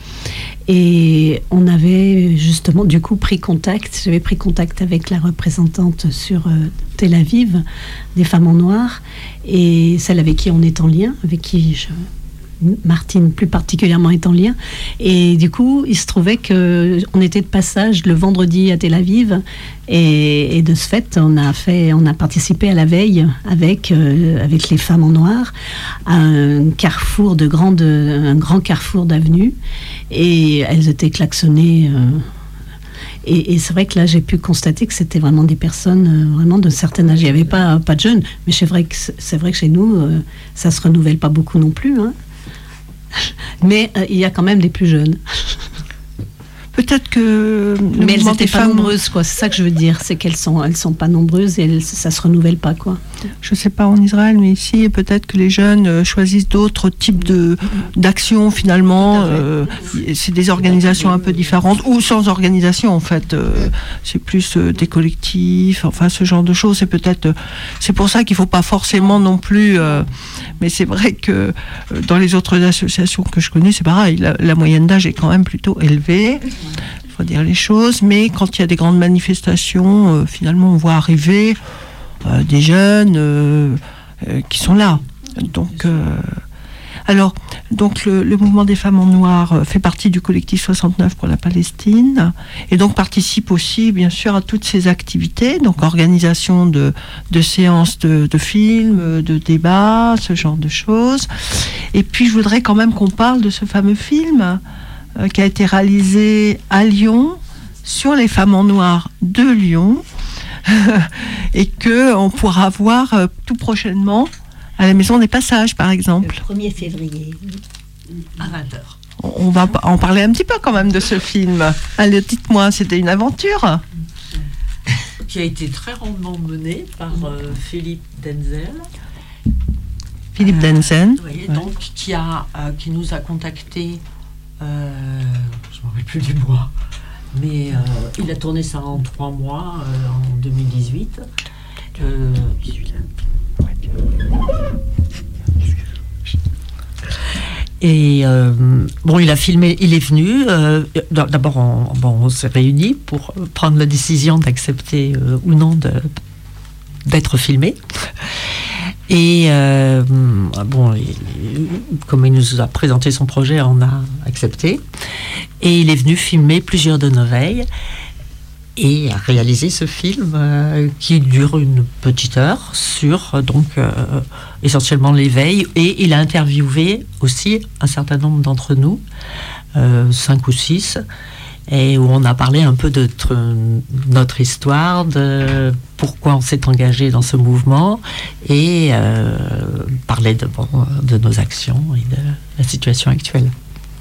Speaker 5: Et on avait justement du coup pris contact, j'avais pris contact avec la représentante sur euh, Tel Aviv des femmes en noir, et celle avec qui on est en lien, avec qui je, Martine plus particulièrement est en lien. Et du coup, il se trouvait qu'on était de passage le vendredi à Tel Aviv, et, et de ce fait, on a, fait, on a participé à la veille avec, euh, avec les femmes en noir à un carrefour de grande, un grand carrefour d'avenues, et elles étaient klaxonnées. Euh, et, et c'est vrai que là, j'ai pu constater que c'était vraiment des personnes euh, vraiment de certain âge. Il n'y avait pas, pas de jeunes, mais c'est vrai que, c'est vrai que chez nous, euh, ça ne se renouvelle pas beaucoup non plus, hein. Mais euh, il y a quand même des plus jeunes.
Speaker 2: Peut-être que...
Speaker 5: Mais elles n'étaient pas femmes... nombreuses, quoi. C'est ça que je veux dire. C'est qu'elles sont, elles sont pas nombreuses et elles, ça se renouvelle pas, quoi.
Speaker 2: Je sais pas en Israël, mais ici, peut-être que les jeunes euh, choisissent d'autres types de, d'actions, finalement. Euh, c'est des organisations un peu différentes, ou sans organisation, en fait. Euh, c'est plus euh, des collectifs, enfin, ce genre de choses. C'est peut-être... Euh, c'est pour ça qu'il faut pas forcément non plus... Euh, mais c'est vrai que euh, dans les autres associations que je connais, c'est pareil. La, la moyenne d'âge est quand même plutôt élevée. Il faut dire les choses, mais quand il y a des grandes manifestations, euh, finalement, on voit arriver euh, des jeunes euh, euh, qui sont là. Donc, euh, alors, donc le, le mouvement des femmes en noir fait partie du collectif soixante-neuf pour la Palestine, et donc participe aussi, bien sûr, à toutes ces activités, donc organisation de, de séances de, de films, de débats, ce genre de choses. Et puis, je voudrais quand même qu'on parle de ce fameux film qui a été réalisé à Lyon sur les femmes en noir de Lyon et que on pourra voir euh, tout prochainement à la Maison des Passages, par exemple.
Speaker 6: Le premier février.
Speaker 4: À vingt heures.
Speaker 2: On va en parler un petit peu quand même de ce film. Allez, dites-moi, c'était une aventure
Speaker 4: qui a été très rondement menée par euh, Philippe Denzel.
Speaker 2: Philippe Denzen.
Speaker 4: Oui,
Speaker 2: Ouais.
Speaker 4: donc qui a, euh, qui nous a contactés. Euh, je m'en rappelle plus du mois, mais euh, il a tourné ça en trois mois euh, en deux mille dix-huit. Euh, Et euh, bon, il a filmé, il est venu. Euh, d'abord, on, bon, on s'est réunis pour prendre la décision d'accepter euh, ou non de, d'être filmé. Et euh, bon, il, comme il nous a présenté son projet, on a accepté. Et il est venu filmer plusieurs de nos veilles et a réalisé ce film euh, qui dure une petite heure sur euh, donc euh, essentiellement les veilles. Et il a interviewé aussi un certain nombre d'entre nous, euh, cinq ou six, et où on a parlé un peu de notre, notre histoire, de pourquoi on s'est engagé dans ce mouvement, et euh, parler de, bon, de nos actions et de la situation actuelle.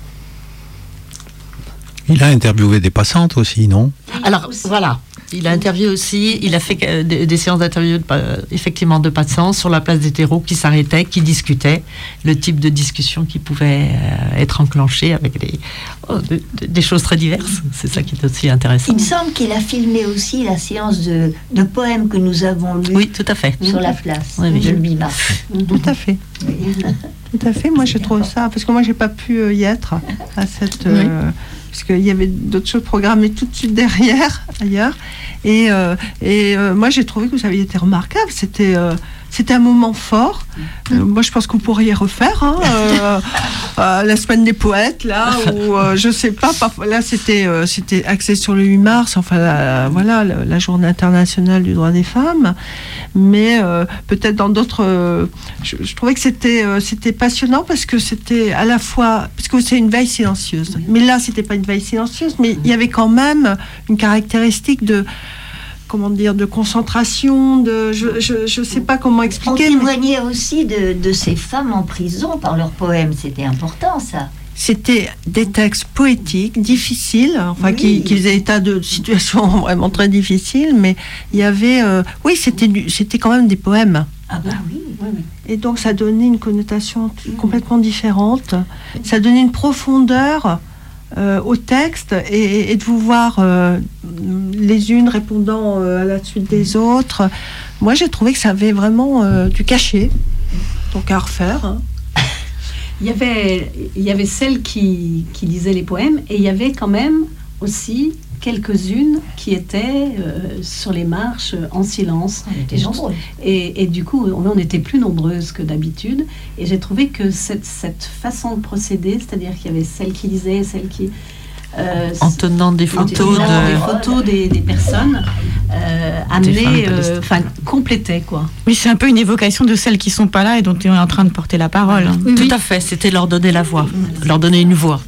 Speaker 9: Il a interviewé des passantes aussi, non ?
Speaker 4: Alors voilà, il a interviewé aussi, il a fait euh, des, des séances d'interview de, euh, effectivement de passants sur la place des terreaux qui s'arrêtaient, qui discutaient, le type de discussion qui pouvait euh, être enclenchée avec des, oh, de, de, des choses très diverses. C'est ça qui est aussi intéressant.
Speaker 6: Il me semble qu'il a filmé aussi la séance de, de poèmes que nous avons lus.
Speaker 4: Oui, tout à fait.
Speaker 6: Sur la place
Speaker 4: Oui, oui.
Speaker 6: de huit mars.
Speaker 2: Tout à fait. Tout à fait. Moi, je trouve ça, parce que moi, j'ai pas pu euh, y être à cette. Euh, parce qu'il y avait d'autres choses programmées tout de suite derrière, ailleurs. Et, euh, et euh, moi, j'ai trouvé que ça avait été remarquable. C'était, euh, c'était un moment fort. Euh, moi, je pense que vous pourriez refaire hein, euh, euh, la semaine des poètes, là, où euh, je sais pas. Parfois, là, c'était, euh, c'était axé sur le huit mars, enfin, la, voilà, la, la Journée internationale du droit des femmes. Mais euh, peut-être dans d'autres. Euh, je, je trouvais que c'était, euh, c'était passionnant parce que c'était à la fois. Parce que c'est une veille silencieuse. Oui. Mais là, c'était pas une veille silencieuse, mais il y avait quand même une caractéristique de. Comment dire, de concentration, de, je, je, je sais pas comment expliquer.
Speaker 6: On témoignait mais... aussi de, de ces femmes en prison par leurs poèmes, c'était important ça.
Speaker 2: C'était des textes poétiques, difficiles, enfin oui. qui, qui faisaient état de situations vraiment très difficiles, mais il y avait, euh, oui, c'était, du, c'était quand même des poèmes.
Speaker 6: Ah bah oui, oui, oui.
Speaker 2: Et donc ça donnait une connotation complètement différente, ça donnait une profondeur Euh, au texte et, et de vous voir euh, les unes répondant euh, à la suite des autres. Moi, j'ai trouvé que ça avait vraiment euh, du cachet, donc à refaire. Hein.
Speaker 5: Il y avait, il y avait celles qui, qui lisaient les poèmes et il y avait quand même aussi quelques-unes qui étaient euh, sur les marches en silence.
Speaker 6: On était nombreux.
Speaker 5: Et, et du coup, on, on était plus nombreuses que d'habitude. Et j'ai trouvé que cette, cette façon de procéder, c'est-à-dire qu'il y avait celles qui lisaient, celles qui...
Speaker 4: Euh, en tenant des photos,
Speaker 5: tenant
Speaker 4: de...
Speaker 5: des, photos des, des personnes, euh, amenaient, enfin, euh, complétaient, quoi.
Speaker 1: Oui, c'est un peu une évocation de celles qui ne sont pas là et dont on est en train de porter la parole.
Speaker 4: Voilà. Oui, Tout oui. à fait, c'était leur donner la voix, mmh. leur donner une voix.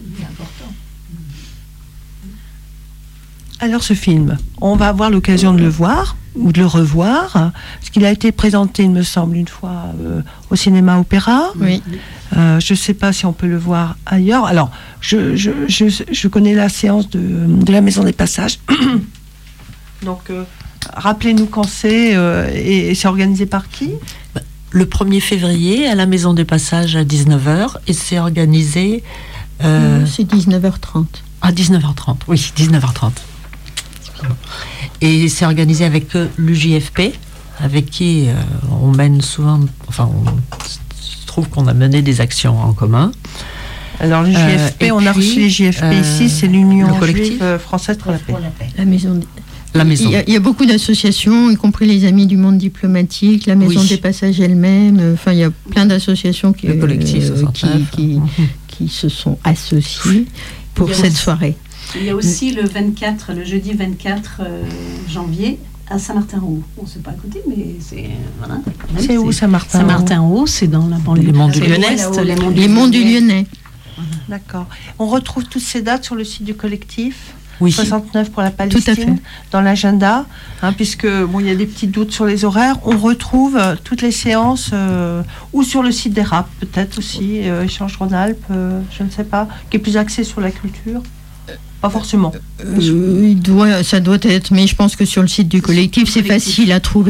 Speaker 2: Alors ce film, on va avoir l'occasion de le voir ou de le revoir, parce qu'il a été présenté, il me semble, une fois euh, au cinéma opéra.
Speaker 1: Oui.
Speaker 2: Euh, je ne sais pas si on peut le voir ailleurs. Alors, je, je, je, je connais la séance de, de la Maison des Passages. Donc, euh, rappelez-nous quand c'est euh, et, et c'est organisé par qui ?
Speaker 4: Le premier février, à la Maison des Passages à dix-neuf heures, et c'est organisé...
Speaker 3: Euh, c'est dix-neuf heures trente.
Speaker 4: À dix-neuf heures trente, oui, dix-neuf heures trente. Et c'est organisé avec l'U J F P, avec qui euh, on mène souvent, enfin, on trouve qu'on a mené des actions en commun.
Speaker 2: Alors l'U J F P, euh, on puis, a reçu l'U J F P euh, ici, c'est l'Union juive française pour la paix. Pour la paix.
Speaker 3: La maison. De...
Speaker 4: La maison.
Speaker 3: Il y, a, il y a beaucoup d'associations, y compris les Amis du monde diplomatique, la Maison oui. des Passages elle-même. Enfin, il y a plein d'associations qui,
Speaker 4: le collectif
Speaker 3: euh, qui, qui, qui se sont associées pour cette
Speaker 5: aussi,
Speaker 3: soirée.
Speaker 5: Il y a aussi le vingt-quatre, le jeudi vingt-quatre euh, janvier à Saint-Martin-en-Haut. Bon, c'est pas à côté, mais c'est voilà.
Speaker 2: C'est, c'est où Saint-Martin
Speaker 5: Saint-Martin-en-Haut, c'est dans la banlieue.
Speaker 4: Les monts du
Speaker 5: Lyonnais.
Speaker 3: Les monts du, monts du Lyonnais.
Speaker 2: Voilà. D'accord. On retrouve toutes ces dates sur le site du collectif.
Speaker 4: Oui.
Speaker 2: soixante-neuf pour la Palestine, dans l'agenda, hein, puisque bon, il y a des petits doutes sur les horaires. On retrouve euh, toutes les séances, euh, ou sur le site des R A P, peut-être aussi, euh, Échange Rhône-Alpes, euh, je ne sais pas, qui est plus axé sur la culture. Pas forcément.
Speaker 3: Euh, il doit, ça doit être, mais je pense que sur le site du collectif, c'est facile à trouver.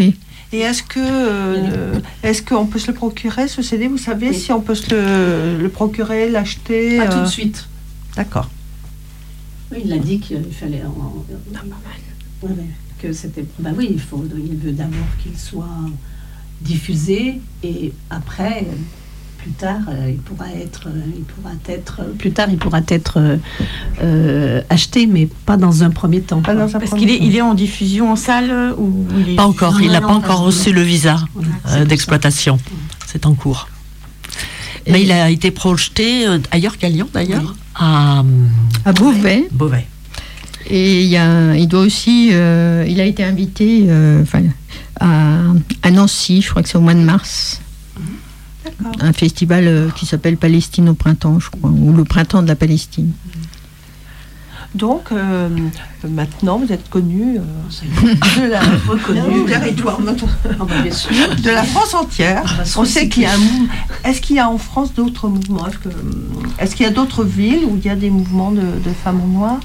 Speaker 2: Et est-ce que euh, est-ce qu'on peut se le procurer, ce C D? Vous savez oui. si on peut se le, le procurer, l'acheter?
Speaker 5: Pas
Speaker 2: euh...
Speaker 5: tout de suite.
Speaker 2: D'accord.
Speaker 5: Oui, il a dit qu'il fallait en, en, en, ouais, que c'était. Ben oui, il faut. Il veut d'abord qu'il soit diffusé et après, plus tard, euh, il pourra être, euh, il pourra être, euh, plus tard, il pourra être euh, euh, acheté, mais pas dans un premier temps.
Speaker 2: Pas dans un
Speaker 1: Parce
Speaker 2: premier
Speaker 1: qu'il est,
Speaker 2: temps.
Speaker 1: il est en diffusion en salle ou il est...
Speaker 10: Pas encore,
Speaker 6: Non,
Speaker 10: il n'a
Speaker 6: non,
Speaker 10: pas
Speaker 6: non,
Speaker 10: encore
Speaker 6: parce que-
Speaker 10: reçu le visa
Speaker 5: Voilà,
Speaker 10: euh,
Speaker 5: c'est
Speaker 10: d'exploitation. C'est en cours.
Speaker 1: Et-
Speaker 10: Mais il a été projeté euh, ailleurs qu'à Lyon d'ailleurs,
Speaker 5: Oui.
Speaker 10: à
Speaker 1: à Beauvais.
Speaker 10: Beauvais.
Speaker 1: Et il, y a, il doit aussi, euh, il a été invité euh, enfin, à, à Nancy, je crois que c'est au mois de mars.
Speaker 2: D'accord.
Speaker 1: Un festival euh, qui s'appelle Palestine au printemps, je crois, ou le printemps de la Palestine.
Speaker 2: Donc euh, maintenant vous êtes connu euh, de la reconnu du territoire
Speaker 5: Ah ben, bien sûr.
Speaker 2: de la France entière.
Speaker 5: Ah bah,
Speaker 2: On
Speaker 5: c'est
Speaker 2: sait qu'il y a un mouvement. Est-ce qu'il y a en France d'autres mouvements? Est-ce que est-ce qu'il y a d'autres villes où il y a des mouvements de, de femmes en noir?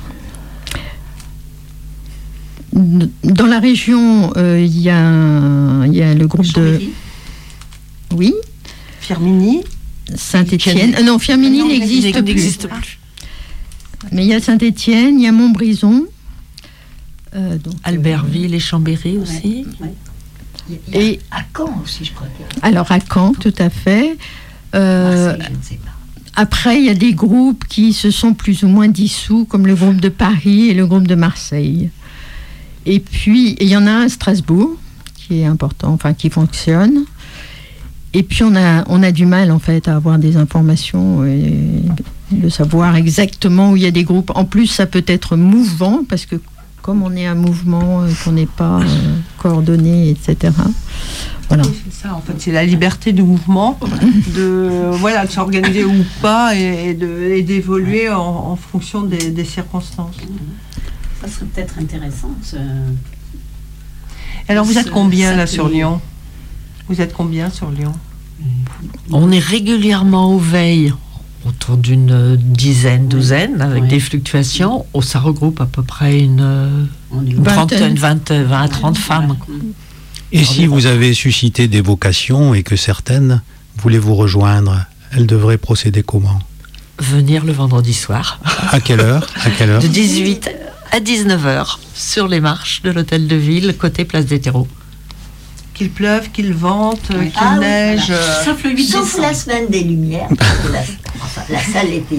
Speaker 1: Dans la région, euh, il y, a- il y a le groupe de...
Speaker 5: Chambéry.
Speaker 1: Oui,
Speaker 2: Firmini.
Speaker 1: Saint-Étienne. Euh, non, Firmini
Speaker 2: Non,
Speaker 1: n'existe
Speaker 2: il
Speaker 1: plus.
Speaker 10: n'existe plus.
Speaker 1: Mais il y a Saint-Étienne, il y a Montbrison. Euh, donc,
Speaker 10: Albertville et Chambéry aussi.
Speaker 5: Ouais, ouais.
Speaker 6: Il y a- il y a
Speaker 1: Et-
Speaker 6: à Caen aussi, je crois. qu'il y a-
Speaker 1: alors à Caen, tout à fait. Euh,
Speaker 6: Marseille, je ne sais pas.
Speaker 1: Après, il y a des groupes qui se sont plus ou moins dissous, comme le groupe de Paris et le groupe de Marseille. Et puis, il y en a un à Strasbourg, qui est important, enfin qui fonctionne. Et puis, on a, on a du mal, en fait, à avoir des informations et de savoir exactement où il y a des groupes. En plus, ça peut être mouvant, parce que comme on est un mouvement, euh, qu'on n'est pas euh, coordonné, et cetera. Voilà.
Speaker 2: Oui, c'est ça, en fait, c'est la liberté du mouvement, de, voilà, de s'organiser ou pas et, et de, et d'évoluer en, en fonction des, des circonstances.
Speaker 5: Ça serait peut-être intéressant. ce-
Speaker 2: Alors, vous êtes
Speaker 5: Ce-
Speaker 2: combien là
Speaker 5: ça
Speaker 2: sur
Speaker 5: peut-
Speaker 2: Lyon? Vous êtes combien sur Lyon?
Speaker 10: On est régulièrement aux veilles, autour d'une dizaine, douzaine, avec
Speaker 5: Ouais.
Speaker 10: des fluctuations. Oh, ça regroupe à peu près une, euh,
Speaker 5: On est
Speaker 10: une
Speaker 1: Vingtaine.
Speaker 10: trentaine, vingt, vingt à trente femmes.
Speaker 9: Et si vous avez suscité des vocations et que certaines voulaient vous rejoindre, elles devraient procéder comment?
Speaker 10: Venir le vendredi soir,
Speaker 9: À quelle heure? À quelle heure?
Speaker 10: de dix-huit à dix-neuf heures, sur les marches de l'hôtel de ville, côté place des terreaux.
Speaker 2: Qu'il pleuve, qu'il vente,
Speaker 5: Oui.
Speaker 2: qu'il
Speaker 6: Ah oui,
Speaker 2: neige.
Speaker 6: voilà.
Speaker 2: euh,
Speaker 5: Sauf le huit
Speaker 6: Sauf
Speaker 5: décembre.
Speaker 6: la semaine des Lumières, parce que la, enfin, la salle était.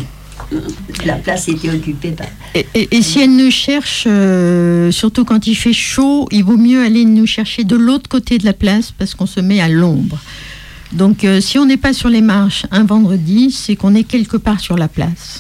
Speaker 6: La place était occupée par.
Speaker 1: Et, et- et si elle nous cherche, euh, surtout quand il fait chaud, il vaut mieux aller nous chercher de l'autre côté de la place parce qu'on se met à l'ombre. Donc euh, si on n'est pas sur les marches un vendredi, c'est qu'on est quelque part sur la place.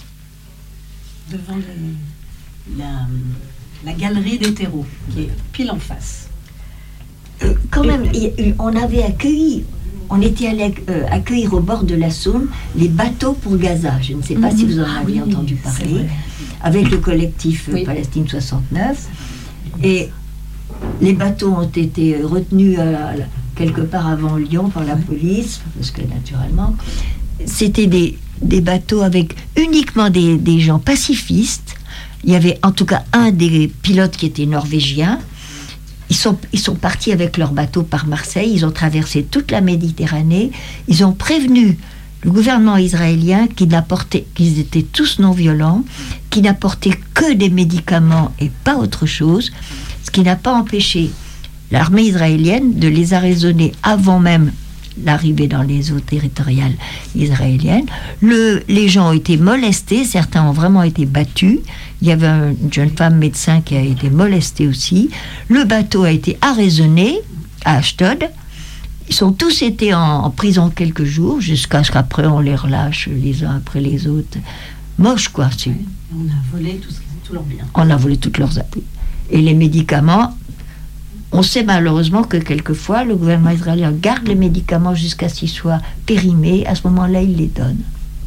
Speaker 5: Devant le- la, la galerie des terreaux, qui est pile en face.
Speaker 6: Euh, quand même, il y a eu- on avait accueilli, on était allé euh, accueillir au bord de la Saône les bateaux pour Gaza. Je ne sais pas si vous en
Speaker 5: Ah
Speaker 6: avez
Speaker 5: oui,
Speaker 6: entendu
Speaker 5: c'est
Speaker 6: parler,
Speaker 5: vrai.
Speaker 6: avec le collectif euh,
Speaker 5: Oui.
Speaker 6: Palestine soixante-neuf. Et les bateaux ont été retenus à- à- quelque part avant Lyon par la police, parce que naturellement, c'était des, des bateaux avec uniquement des, des gens pacifistes. Il y avait en tout cas un des pilotes qui était norvégien. Ils sont, ils sont partis avec leur bateau par Marseille, ils ont traversé toute la Méditerranée, ils ont prévenu le gouvernement israélien qui n'apportait, qu'ils étaient tous non violents, qui n'apportaient que des médicaments et pas autre chose, ce qui n'a pas empêché l'armée israélienne de les arraisonner avant même l'arrivée dans les eaux territoriales israéliennes. Le, les gens ont été molestés, certains ont vraiment été battus. Il y avait une jeune femme médecin qui a été molestée aussi. Le bateau a été arraisonné à Ashdod. Ils ont tous été en, en prison quelques jours, jusqu'à ce qu'après on les relâche les uns après les autres. Moche quoi, c'est.
Speaker 5: On a volé tout ce qui- tout leur bien.
Speaker 6: On a volé toutes leurs appuis. Et les médicaments, on sait malheureusement que quelquefois le gouvernement israélien garde les médicaments jusqu'à ce qu'ils soient périmés. À ce moment-là, il les donne.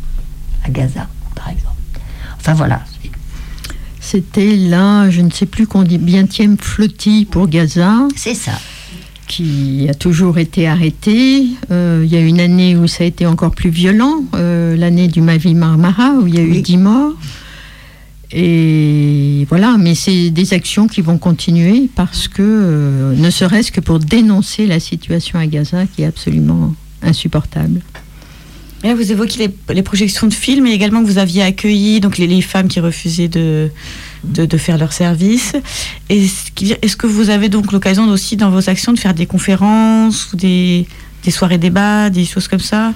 Speaker 6: À Gaza, par exemple. Enfin voilà.
Speaker 1: C'était là, je ne sais plus combienième flottille pour Gaza,
Speaker 6: C'est ça.
Speaker 1: qui a toujours été arrêtée. Euh, il y a une année où ça a été encore plus violent, euh, l'année du Mavi Marmara, où il y a eu
Speaker 6: Oui.
Speaker 1: dix morts.
Speaker 3: Et voilà, mais c'est des actions qui vont continuer parce que, euh, ne serait-ce que pour dénoncer la situation à Gaza qui est absolument insupportable.
Speaker 1: Et là, vous évoquez les, les projections de films et également que vous aviez accueilli donc les, les femmes qui refusaient de, de, de faire leur service. Est-ce, est-ce que vous avez donc l'occasion aussi dans vos actions de faire des conférences ou des, des soirées débats, des choses comme ça?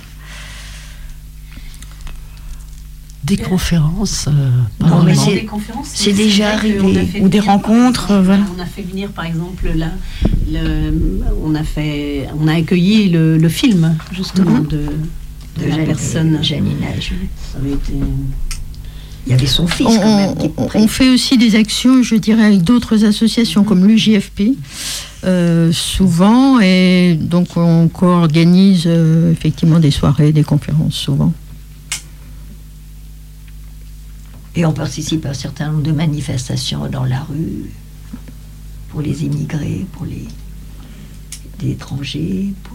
Speaker 10: Des conférences, euh,
Speaker 6: Non, mais c'est-
Speaker 5: des conférences,
Speaker 6: c'est déjà
Speaker 5: vrai qu'on
Speaker 6: arrivé.
Speaker 5: a fait
Speaker 1: Ou des
Speaker 5: venir,
Speaker 1: rencontres,
Speaker 5: par exemple,
Speaker 1: voilà.
Speaker 5: On a fait venir, par exemple, là, le, on a fait, on a accueilli le, le film justement
Speaker 6: Mhm.
Speaker 5: de, de
Speaker 6: De
Speaker 5: la
Speaker 6: Jeanne-
Speaker 5: personne.
Speaker 6: Janina Julie.
Speaker 5: Ça avait été.
Speaker 6: Il y avait son fils
Speaker 3: On,
Speaker 6: quand même. qui
Speaker 3: on-
Speaker 6: prenait-
Speaker 3: on fait aussi des actions, je dirais, avec d'autres associations comme l'U J F P, euh, souvent, et donc on co-organise euh, effectivement des soirées, des conférences souvent.
Speaker 6: Et on participe à un certain nombre de manifestations dans la rue pour les immigrés, pour les, les étrangers, pour...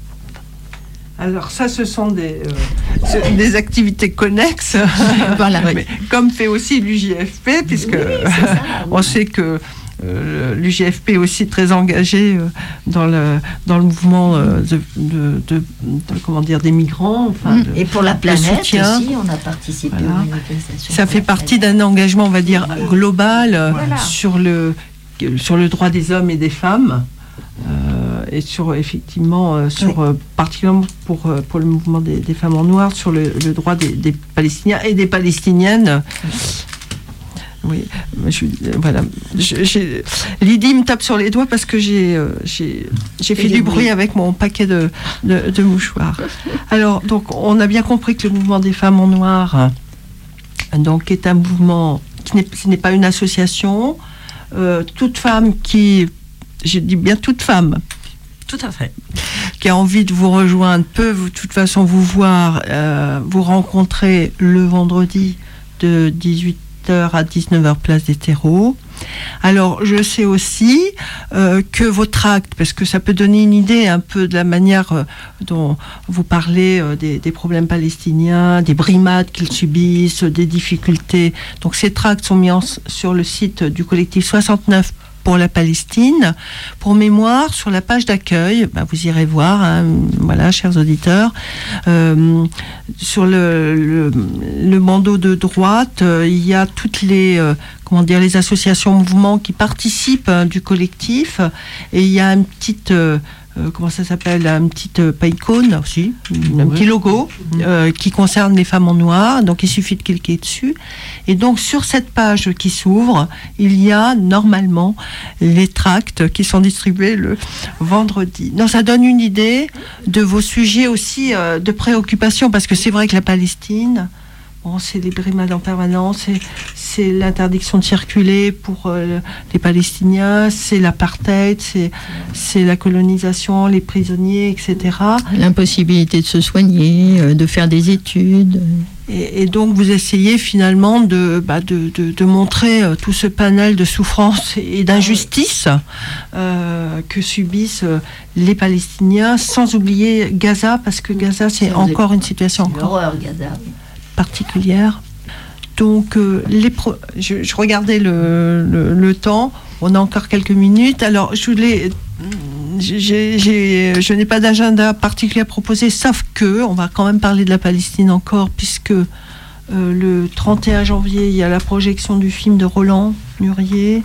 Speaker 6: euh,
Speaker 2: Alors ça, ce sont des, euh, ce- des activités connexes,
Speaker 3: Voilà.
Speaker 2: Mais comme fait aussi l'U J F P, puisque
Speaker 6: Oui, c'est ça,
Speaker 2: on
Speaker 6: oui.
Speaker 2: sait que euh, l'U J F P est aussi très engagé euh, dans, le, dans le mouvement euh, de, de, de- de- comment dire, des migrants. Enfin, de-
Speaker 6: Et pour la planète
Speaker 2: soutien.
Speaker 6: aussi, on a participé
Speaker 2: Voilà.
Speaker 6: aux manifestations.
Speaker 2: Ça
Speaker 6: pour
Speaker 2: fait
Speaker 6: la
Speaker 2: partie
Speaker 6: planète.
Speaker 2: d'un engagement, on va dire, global euh,
Speaker 6: Voilà.
Speaker 2: sur, le, sur le droit des hommes et des femmes. euh, et sur, effectivement, euh, sur,
Speaker 6: Oui.
Speaker 2: euh, particulièrement pour, euh, pour le mouvement des, des femmes en noir, sur le, le droit des, des Palestiniens et des Palestiniennes. Oui, je, euh, voilà. Je- j'ai- Lydie me tape sur les doigts parce que j'ai euh, j'ai j'ai fait
Speaker 6: Et
Speaker 2: du
Speaker 6: des
Speaker 2: bruit
Speaker 6: bruits.
Speaker 2: avec mon paquet de, de, de mouchoirs. Alors, donc, on a bien compris que le mouvement des femmes en noir euh, donc, est un mouvement qui n'est, ce n'est pas une association. Euh, toute femme qui, je dis bien toute femme,
Speaker 10: tout à fait.
Speaker 2: qui a envie de vous rejoindre peut de toute façon vous voir, euh, vous rencontrer le vendredi de dix-huit heures à dix-neuf heures place des terreaux. Alors je sais aussi euh, que vos tracts, parce que ça peut donner une idée un peu de la manière euh, dont vous parlez euh, des, des problèmes palestiniens, des brimades qu'ils subissent, des difficultés. Donc ces tracts sont mis en, sur le site du collectif soixante-neuf pour la Palestine. Pour mémoire, sur la page d'accueil, bah, vous irez voir, hein, voilà, chers auditeurs, euh, sur le, le, le bandeau de droite, euh, il y a toutes les, euh, comment dire, les associations, mouvements qui participent hein, du collectif, et il y a une petite... euh, euh, comment ça s'appelle, un petit euh, pas icône aussi, un
Speaker 10: Oui.
Speaker 2: petit logo euh, qui concerne les femmes en noir. Donc il suffit de cliquer dessus. Et donc sur cette page qui s'ouvre, il y a normalement les tracts qui sont distribués le vendredi. Donc ça donne une idée de vos sujets aussi euh, de préoccupation, parce que c'est vrai que la Palestine, bon, c'est les brimades en permanence, c'est, c'est l'interdiction de circuler pour euh, les Palestiniens, c'est l'apartheid, c'est, c'est la colonisation, les prisonniers, et cetera.
Speaker 3: L'impossibilité de se soigner, euh, de faire des études.
Speaker 2: Et, et donc vous essayez finalement de, bah, de, de, de montrer euh, tout ce panel de souffrances et d'injustices euh, que subissent euh, les Palestiniens, sans oublier Gaza, parce que Gaza c'est
Speaker 6: C'est
Speaker 2: encore une situation
Speaker 6: Une
Speaker 2: encore
Speaker 6: horreur, Gaza. oui.
Speaker 2: particulière. Donc, euh, les pro- je, je regardais le, le, le temps. On a encore quelques minutes. Alors, je voulais, j'ai, j'ai, je n'ai pas d'agenda particulier à proposer, sauf que on va quand même parler de la Palestine encore, puisque euh, le trente et un janvier, il y a la projection du film de Roland Murier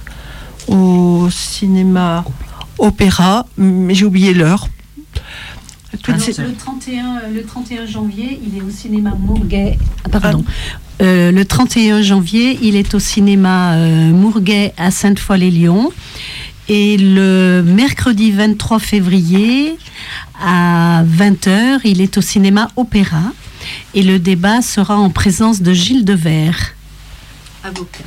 Speaker 2: au cinéma Opéra, mais j'ai oublié l'heure. Toutes
Speaker 5: Alors,
Speaker 2: ces-
Speaker 5: le, trente et un, le trente et un janvier, il est au cinéma Mourguet. Ah, pardon. Euh, le trente et un janvier, il est au cinéma euh, Mourguet à Sainte-Foy-les-Lyons. Et le mercredi vingt-trois février à vingt heures, il est au cinéma Opéra. Et le débat sera en présence de Gilles Devers, avocat,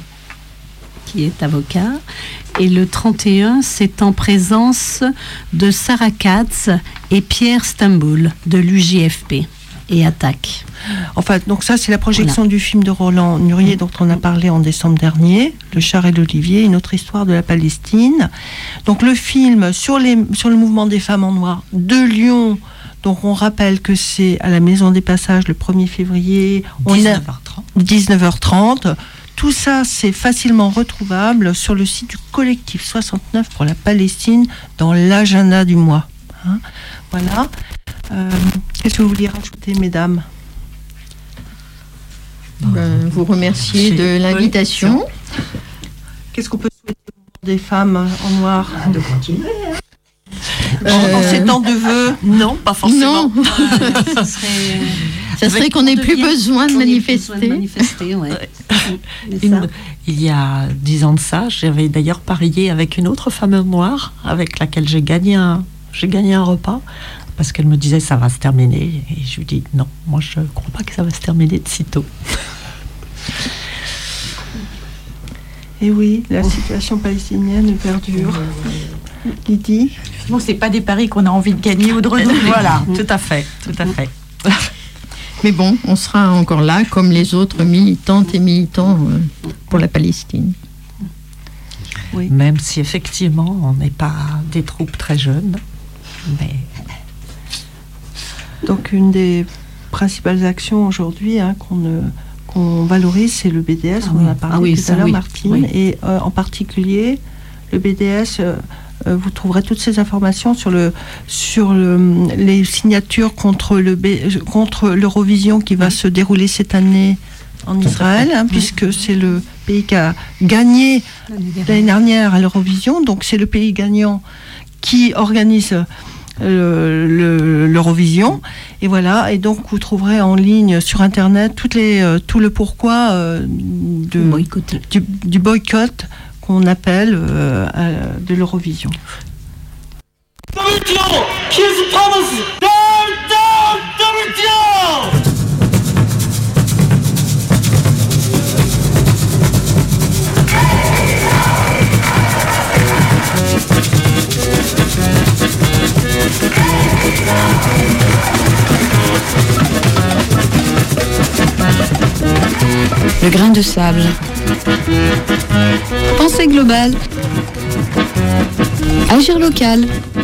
Speaker 5: qui est avocat. Et le trente et un, c'est en présence de Sarah Katz et Pierre Stamboul de l'U J F P et Attaque.
Speaker 2: Enfin, donc ça, c'est la projection du film de Roland Murier dont on a parlé en décembre dernier, Le Char et l'Olivier, une autre histoire de la Palestine. Donc le film sur, les, sur le mouvement des femmes en noir de Lyon. Donc on rappelle que c'est à la Maison des Passages le premier février. On a
Speaker 10: dix-neuf heures trente.
Speaker 2: dix-neuf heures trente. tout ça, c'est facilement retrouvable sur le site du collectif soixante-neuf pour la Palestine dans l'agenda du mois. Hein, voilà. Euh, qu'est-ce que vous vouliez rajouter, mesdames?
Speaker 3: Ben, vous remercier de l'invitation.
Speaker 2: Qu'est-ce qu'on peut souhaiter au mouvement des femmes en noir?
Speaker 6: De continuer.
Speaker 2: En, en ces temps de vœux?
Speaker 4: Non, pas forcément.
Speaker 3: Non.
Speaker 5: Euh, ça serait,
Speaker 3: Ça serait qu'on n'ait plus besoin de manifester.
Speaker 5: manifester ouais. Mais
Speaker 4: Une-
Speaker 5: ça,
Speaker 4: il y a dix ans de ça, j'avais d'ailleurs parié avec une autre femme noire avec laquelle j'ai gagné un, j'ai gagné un repas parce qu'elle me disait ça va se terminer et je lui dis non, moi je crois pas que ça va se terminer de sitôt.
Speaker 2: Et oui, la situation palestinienne perdure. Lydie?
Speaker 1: Bon, c'est pas des paris qu'on a envie de gagner ou de redoubler.
Speaker 4: Voilà, tout à fait, tout à fait.
Speaker 3: Mais bon, on sera encore là comme les autres militantes et militants euh, pour la Palestine.
Speaker 2: Oui.
Speaker 4: Même si effectivement on n'est pas des troupes très jeunes, mais
Speaker 2: Donc une des principales actions aujourd'hui hein, qu'on ne- qu'on valorise, c'est le B D S.
Speaker 5: Ah
Speaker 2: on
Speaker 5: oui.
Speaker 2: en a parlé
Speaker 5: Ah oui,
Speaker 2: tout
Speaker 5: ça,
Speaker 2: à l'heure,
Speaker 5: oui.
Speaker 2: Martine.
Speaker 5: Oui.
Speaker 2: Et euh, en particulier, le B D S, euh, euh, vous trouverez toutes ces informations sur, le, sur le, les signatures contre, le B- contre l'Eurovision qui va se dérouler cette année en Israël, hein, puisque c'est le pays qui a gagné l'année dernière à l'Eurovision. Donc c'est le pays gagnant qui organise euh, le- l'Eurovision. Et voilà. Et donc vous trouverez en ligne sur Internet toutes les, euh, tout le pourquoi euh, de,
Speaker 5: boycotter.
Speaker 2: du, du boycott qu'on appelle euh, à- de l'Eurovision.
Speaker 11: Le grain de sable. Pensée globale. Agir local.